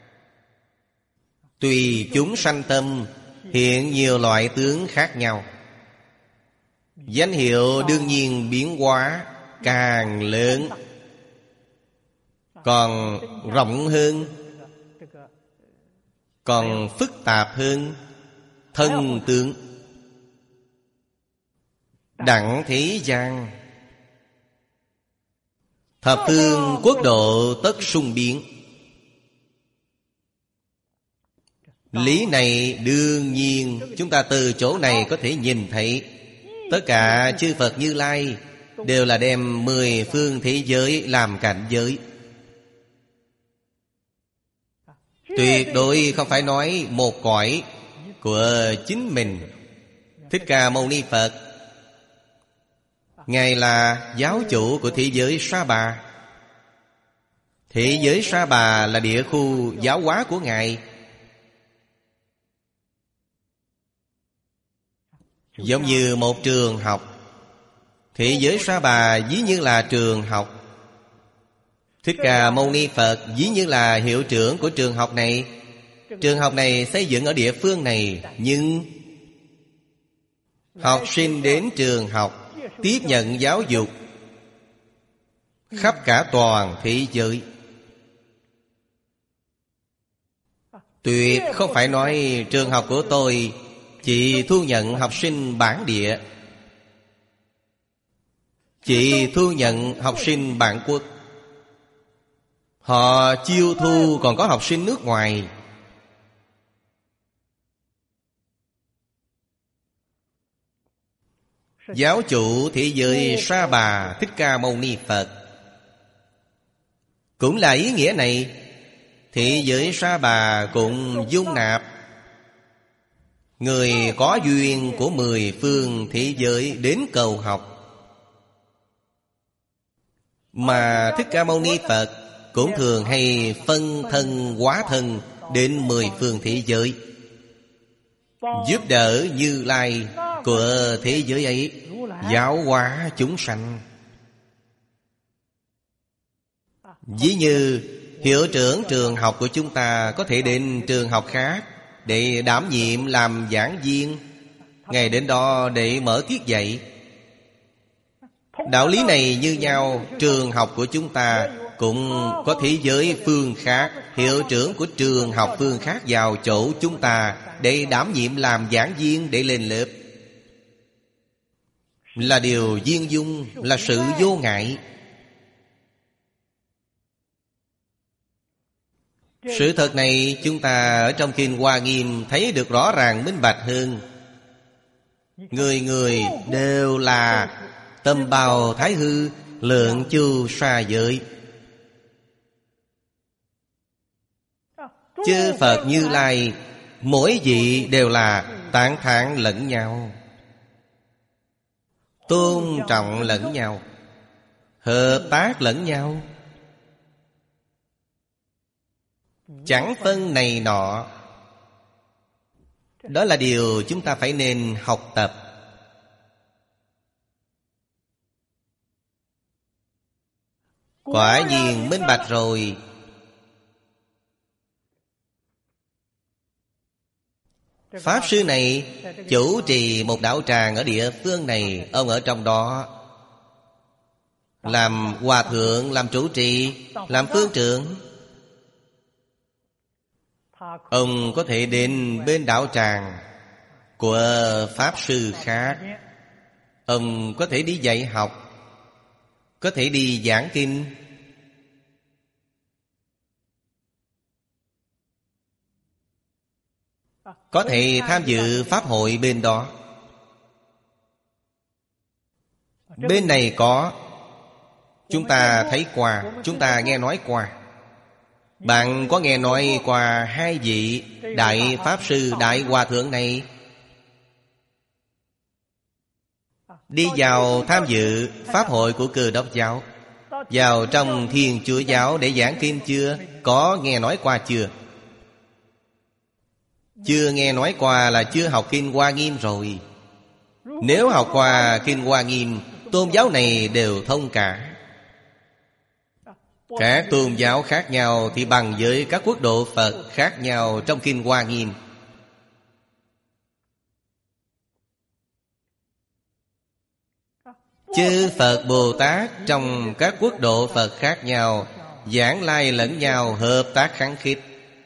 Speaker 1: Tùy chúng sanh tâm hiện nhiều loại tướng khác nhau. Danh hiệu đương nhiên biến hóa càng lớn, còn rộng hơn, còn phức tạp hơn thân tướng. Đẳng thế gian, thập phương quốc độ tất sung biến. Lý này đương nhiên chúng ta từ chỗ này có thể nhìn thấy. Tất cả chư Phật Như Lai đều là đem mười phương thế giới làm cảnh giới. Tuyệt đối không phải nói một cõi của chính mình. Thích Ca Mâu Ni Phật, Ngài là giáo chủ của thế giới Sa Bà. Thế giới Sa Bà là địa khu giáo hóa của Ngài. Giống như một trường học. Thế giới Sa Bà ví như là trường học. Thích Ca Mâu Ni Phật ví như là hiệu trưởng của trường học này. Trường học này xây dựng ở địa phương này, nhưng học sinh đến trường học, tiếp nhận giáo dục khắp cả toàn thế giới. Tuyệt không phải nói trường học của tôi chỉ thu nhận học sinh bản địa, chỉ thu nhận học sinh bản quốc. Họ chiêu thu còn có học sinh nước ngoài. Giáo chủ thế giới Sa Bà Thích Ca Mâu Ni Phật cũng là ý nghĩa này. Thế giới Sa Bà cũng dung nạp người có duyên của mười phương thế giới đến cầu học. Mà Thích Ca Mâu Ni Phật cũng thường hay phân thân hóa thân đến mười phương thế giới, giúp đỡ Như Lai của thế giới ấy giáo hóa chúng sanh. Ví như hiệu trưởng trường học của chúng ta có thể đến trường học khác để đảm nhiệm làm giảng viên, ngày đến đó để mở tiết dạy. Đạo lý này như nhau. Trường học của chúng ta cũng có thế giới phương khác, hiệu trưởng của trường học phương khác vào chỗ chúng ta để đảm nhiệm làm giảng viên, để lên lớp, là điều duyên dung, là sự vô ngại. Sự thật này chúng ta ở trong Kinh Hoa Nghiêm thấy được rõ ràng minh bạch hơn. Người người đều là tâm bào thái hư, lượng chu sa giới. Chư Phật Như Lai mỗi vị đều là tán thán lẫn nhau, tôn trọng lẫn nhau, hợp tác lẫn nhau, chẳng phân này nọ. Đó là điều chúng ta phải nên học tập. Quả nhiên minh bạch rồi. Pháp sư này chủ trì một đạo tràng ở địa phương này. Ông ở trong đó làm hòa thượng, làm chủ trì, làm phương trưởng. Ông có thể đến bên đạo tràng của Pháp sư khác. Ông có thể đi dạy học, có thể đi giảng kinh. Có thể tham dự pháp hội bên đó. Bên này có, chúng ta thấy qua, chúng ta nghe nói qua. Bạn có nghe nói qua hai vị Đại Pháp Sư, Đại Hòa Thượng này đi vào tham dự pháp hội của Cơ Đốc giáo, vào trong Thiên Chúa giáo để giảng kinh chưa? Có nghe nói qua chưa? Chưa nghe nói qua là chưa học Kinh Hoa Nghiêm rồi. Nếu học qua Kinh Hoa Nghiêm, tôn giáo này đều thông cả. Các tôn giáo khác nhau thì bằng với các quốc độ Phật khác nhau trong Kinh Hoa Nghiêm. Chư Phật Bồ Tát trong các quốc độ Phật khác nhau giảng lai lẫn nhau, hợp tác khăng khít,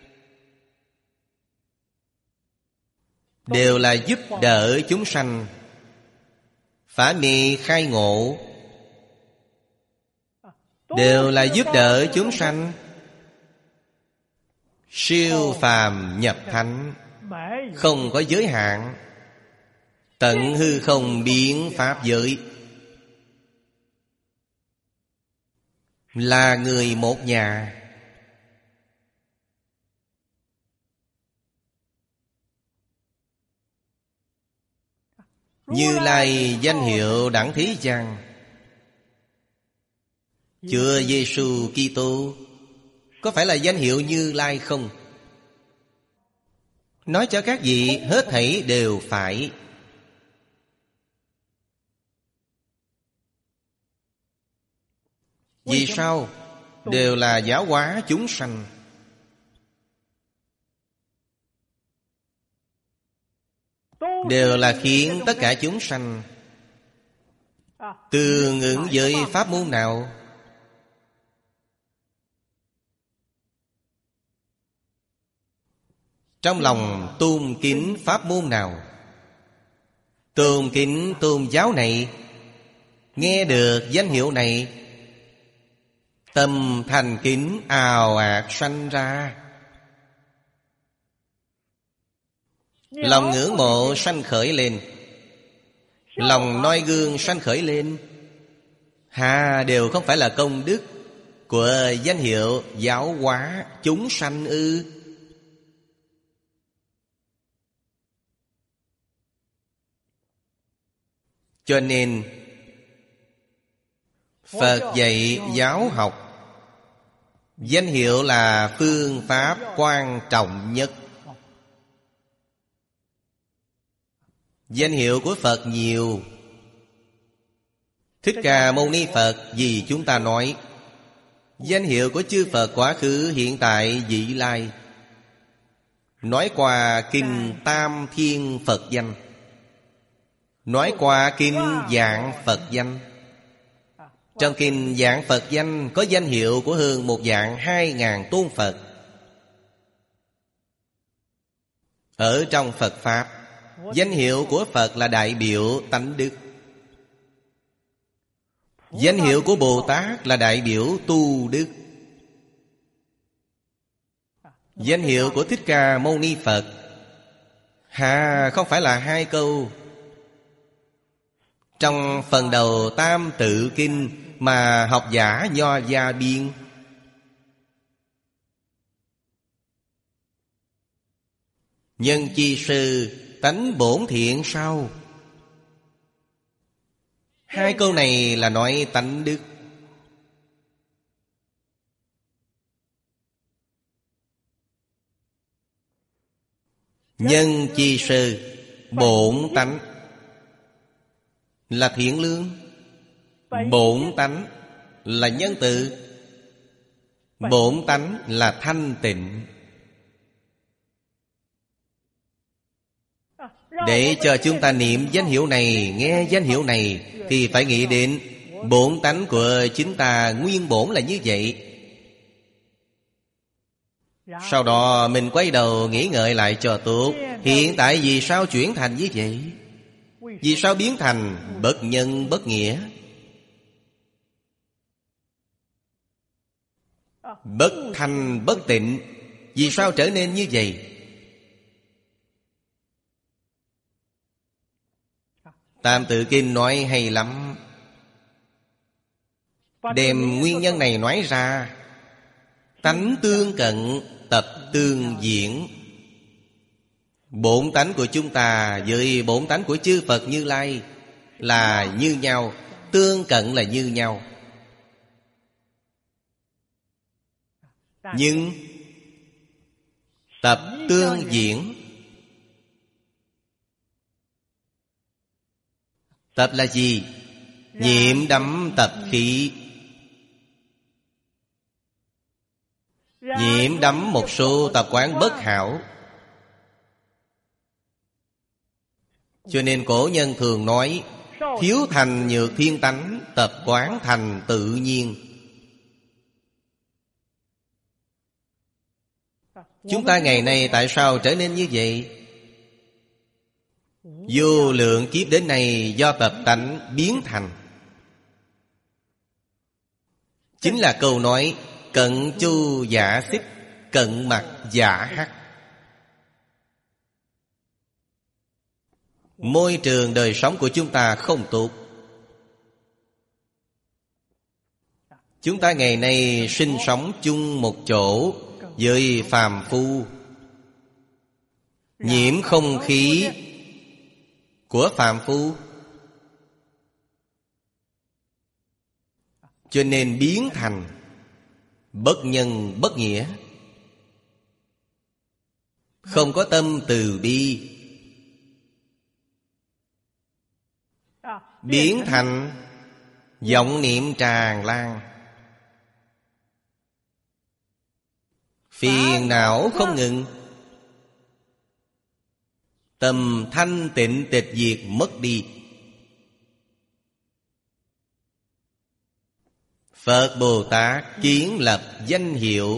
Speaker 1: đều là giúp đỡ chúng sanh phá mê khai ngộ, đều là giúp đỡ chúng sanh siêu phàm nhập thánh, không có giới hạn, tận hư không biến pháp giới, là người một nhà. Như Lai danh hiệu đẳng thế gian, Chúa Giêsu Kitô có phải là danh hiệu Như Lai không? Nói cho các vị hết thảy đều phải. Vì sao? Đều là giáo hóa chúng sanh. Đều là khiến tất cả chúng sanh tương ứng với pháp môn nào? Trong lòng tôn kính pháp môn nào? Tôn kính tôn giáo này, nghe được danh hiệu này, tâm thành kính ào ạt sanh ra, lòng ngưỡng mộ sanh khởi lên, lòng noi gương sanh khởi lên. Hà đều không phải là công đức của danh hiệu giáo hóa chúng sanh ư? Cho nên Phật dạy giáo học, danh hiệu là phương pháp quan trọng nhất. Danh hiệu của Phật nhiều. Thích Ca Mâu Ni Phật vì chúng ta nói, danh hiệu của chư Phật quá khứ hiện tại vị lai, nói qua kinh Tam Thiên Phật danh, nói qua kinh Vạn Phật danh. Trong kinh Vạn Phật danh có danh hiệu của hơn một vạn hai ngàn tôn Phật. Ở trong Phật Pháp, danh hiệu của Phật là đại biểu tánh đức. Danh hiệu của Bồ Tát là đại biểu tu đức. Danh hiệu của Thích Ca Mâu Ni Phật, hà không phải là hai câu. Trong phần đầu Tam Tự Kinh mà học giả Nho gia biên, nhân chi sư tánh bổn thiện sao? Hai câu này là nói tánh đức. Nhân chi sư bổn tánh là thiện lương, bổn tánh là nhân từ, bổn tánh là thanh tịnh. Để cho chúng ta niệm danh hiệu này, nghe danh hiệu này, thì phải nghĩ đến bổn tánh của chính ta nguyên bổn là như vậy. Sau đó mình quay đầu nghĩ ngợi lại cho tốt, hiện tại vì sao chuyển thành như vậy? Vì sao biến thành bất nhân bất nghĩa, bất thanh bất tịnh? Vì sao trở nên như vậy? Tam Tự Kinh nói hay lắm, đem nguyên nhân này nói ra. Tánh tương cận, tập tương diễn. Bổn tánh của chúng ta với bổn tánh của chư Phật Như Lai là như nhau, tương cận là như nhau. Nhưng tập tương diễn. Tập là gì? Nhiễm đắm tập khí, nhiễm đắm một số tập quán bất hảo. Cho nên cổ nhân thường nói, thiếu thành nhược thiên tánh, tập quán thành tự nhiên. Chúng ta ngày nay tại sao trở nên như vậy? Vô lượng kiếp đến nay do tập tánh biến thành. Chính là câu nói cận chu giả xích, cận mặt giả hắc. Môi trường đời sống của chúng ta không tốt. Chúng ta ngày nay sinh sống chung một chỗ với phàm phu, nhiễm không khí của phàm phu, cho nên biến thành bất nhân bất nghĩa, không có tâm từ bi, biến thành vọng niệm tràn lan. phiền não không ngừng, tâm thanh tịnh tịch diệt mất đi. Phật Bồ Tát kiến lập danh hiệu,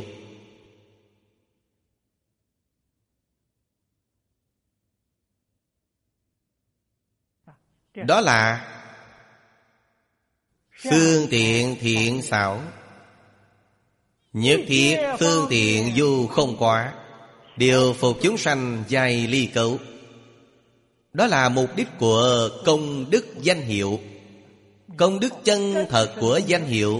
Speaker 1: đó là phương tiện thiện xảo, nhất thiết phương tiện dù không quá, điều phục chúng sanh giai ly cấu. Đó là mục đích của công đức danh hiệu, công đức chân thật của danh hiệu.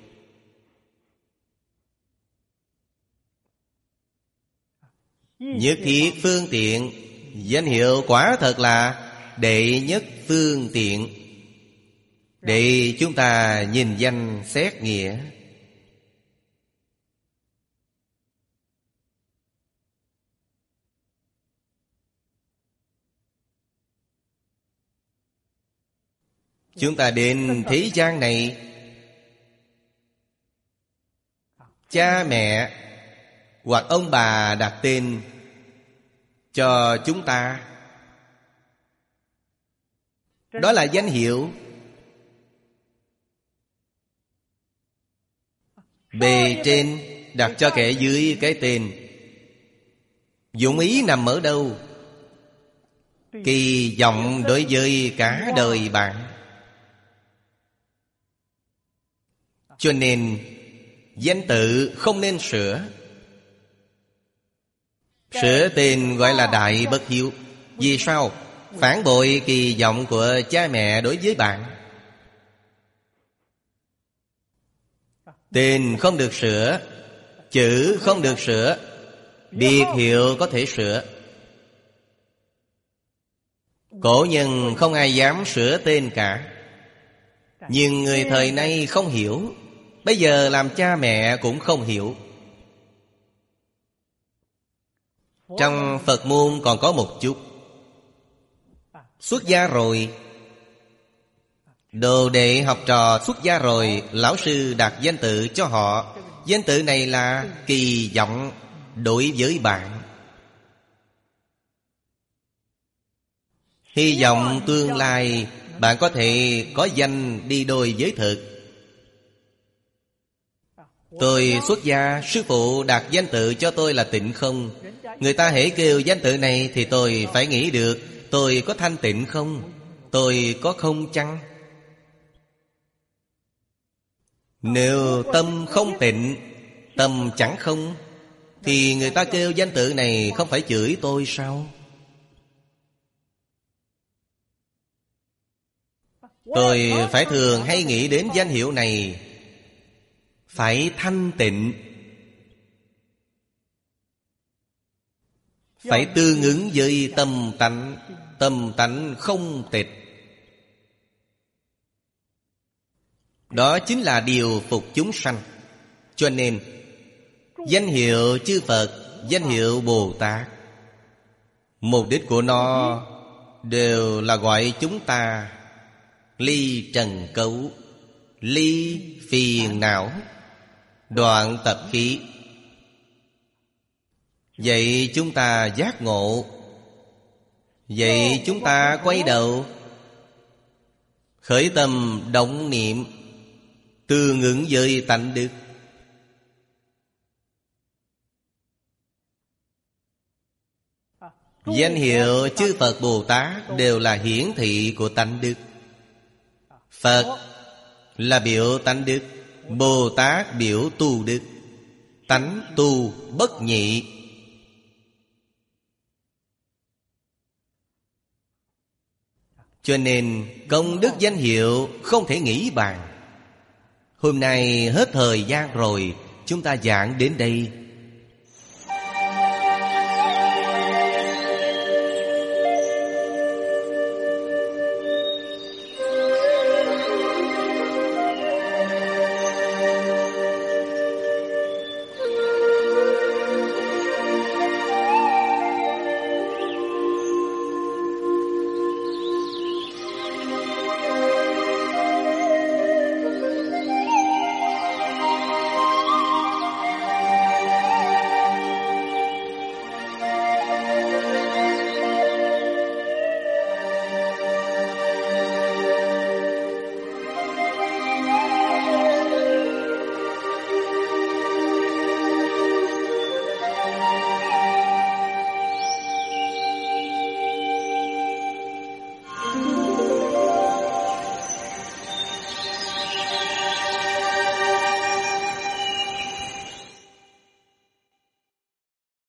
Speaker 1: Nhất thiết phương tiện, danh hiệu quả thật là đệ nhất phương tiện, để chúng ta nhìn danh xét nghĩa. Chúng ta đến thế gian này, cha mẹ hoặc ông bà đặt tên cho chúng ta, đó là danh hiệu. Bề trên đặt cho kẻ dưới cái tên, dụng ý nằm ở đâu? Kỳ vọng đối với cả đời bạn. Cho nên danh tự không nên sửa. Sửa tên gọi là đại bất hiếu. Vì sao? Phản bội kỳ vọng của cha mẹ đối với bạn. Tên không được sửa, chữ không được sửa, biệt hiệu có thể sửa. Cổ nhân không ai dám sửa tên cả. Nhưng người thời nay không hiểu. Bây giờ làm cha mẹ cũng không hiểu. Trong Phật môn còn có một chút. Xuất gia rồi, đồ đệ học trò xuất gia rồi, lão sư đặt danh tự cho họ. Danh tự này là kỳ vọng đối với bạn. Hy vọng tương lai bạn có thể có danh đi đôi với thực. Tôi xuất gia, sư phụ đặt danh tự cho tôi là Tịnh Không. Người ta hễ kêu danh tự này thì tôi phải nghĩ được, tôi có thanh tịnh không? Tôi có không chăng? Nếu tâm không tịnh, tâm chẳng không, thì người ta kêu danh tự này không phải chửi tôi sao? Tôi phải thường hay nghĩ đến danh hiệu này phải thanh tịnh, phải tương ứng với tâm tánh. Tâm tánh không tịch, đó chính là điều phục chúng sanh. Cho nên danh hiệu chư Phật, danh hiệu Bồ Tát, mục đích của nó đều là gọi chúng ta ly trần cấu, ly phiền não, đoạn tập khí. Vậy chúng ta giác ngộ, vậy chúng ta quay đầu, khởi tâm động niệm, tương ứng với tánh đức. Danh hiệu chư Phật Bồ Tát đều là hiển thị của tánh đức. Phật là biểu tánh đức, Bồ Tát biểu tu đức. Tánh tu bất nhị. Cho nên công đức danh hiệu không thể nghĩ bàn. Hôm nay hết thời gian rồi, chúng ta giảng đến đây.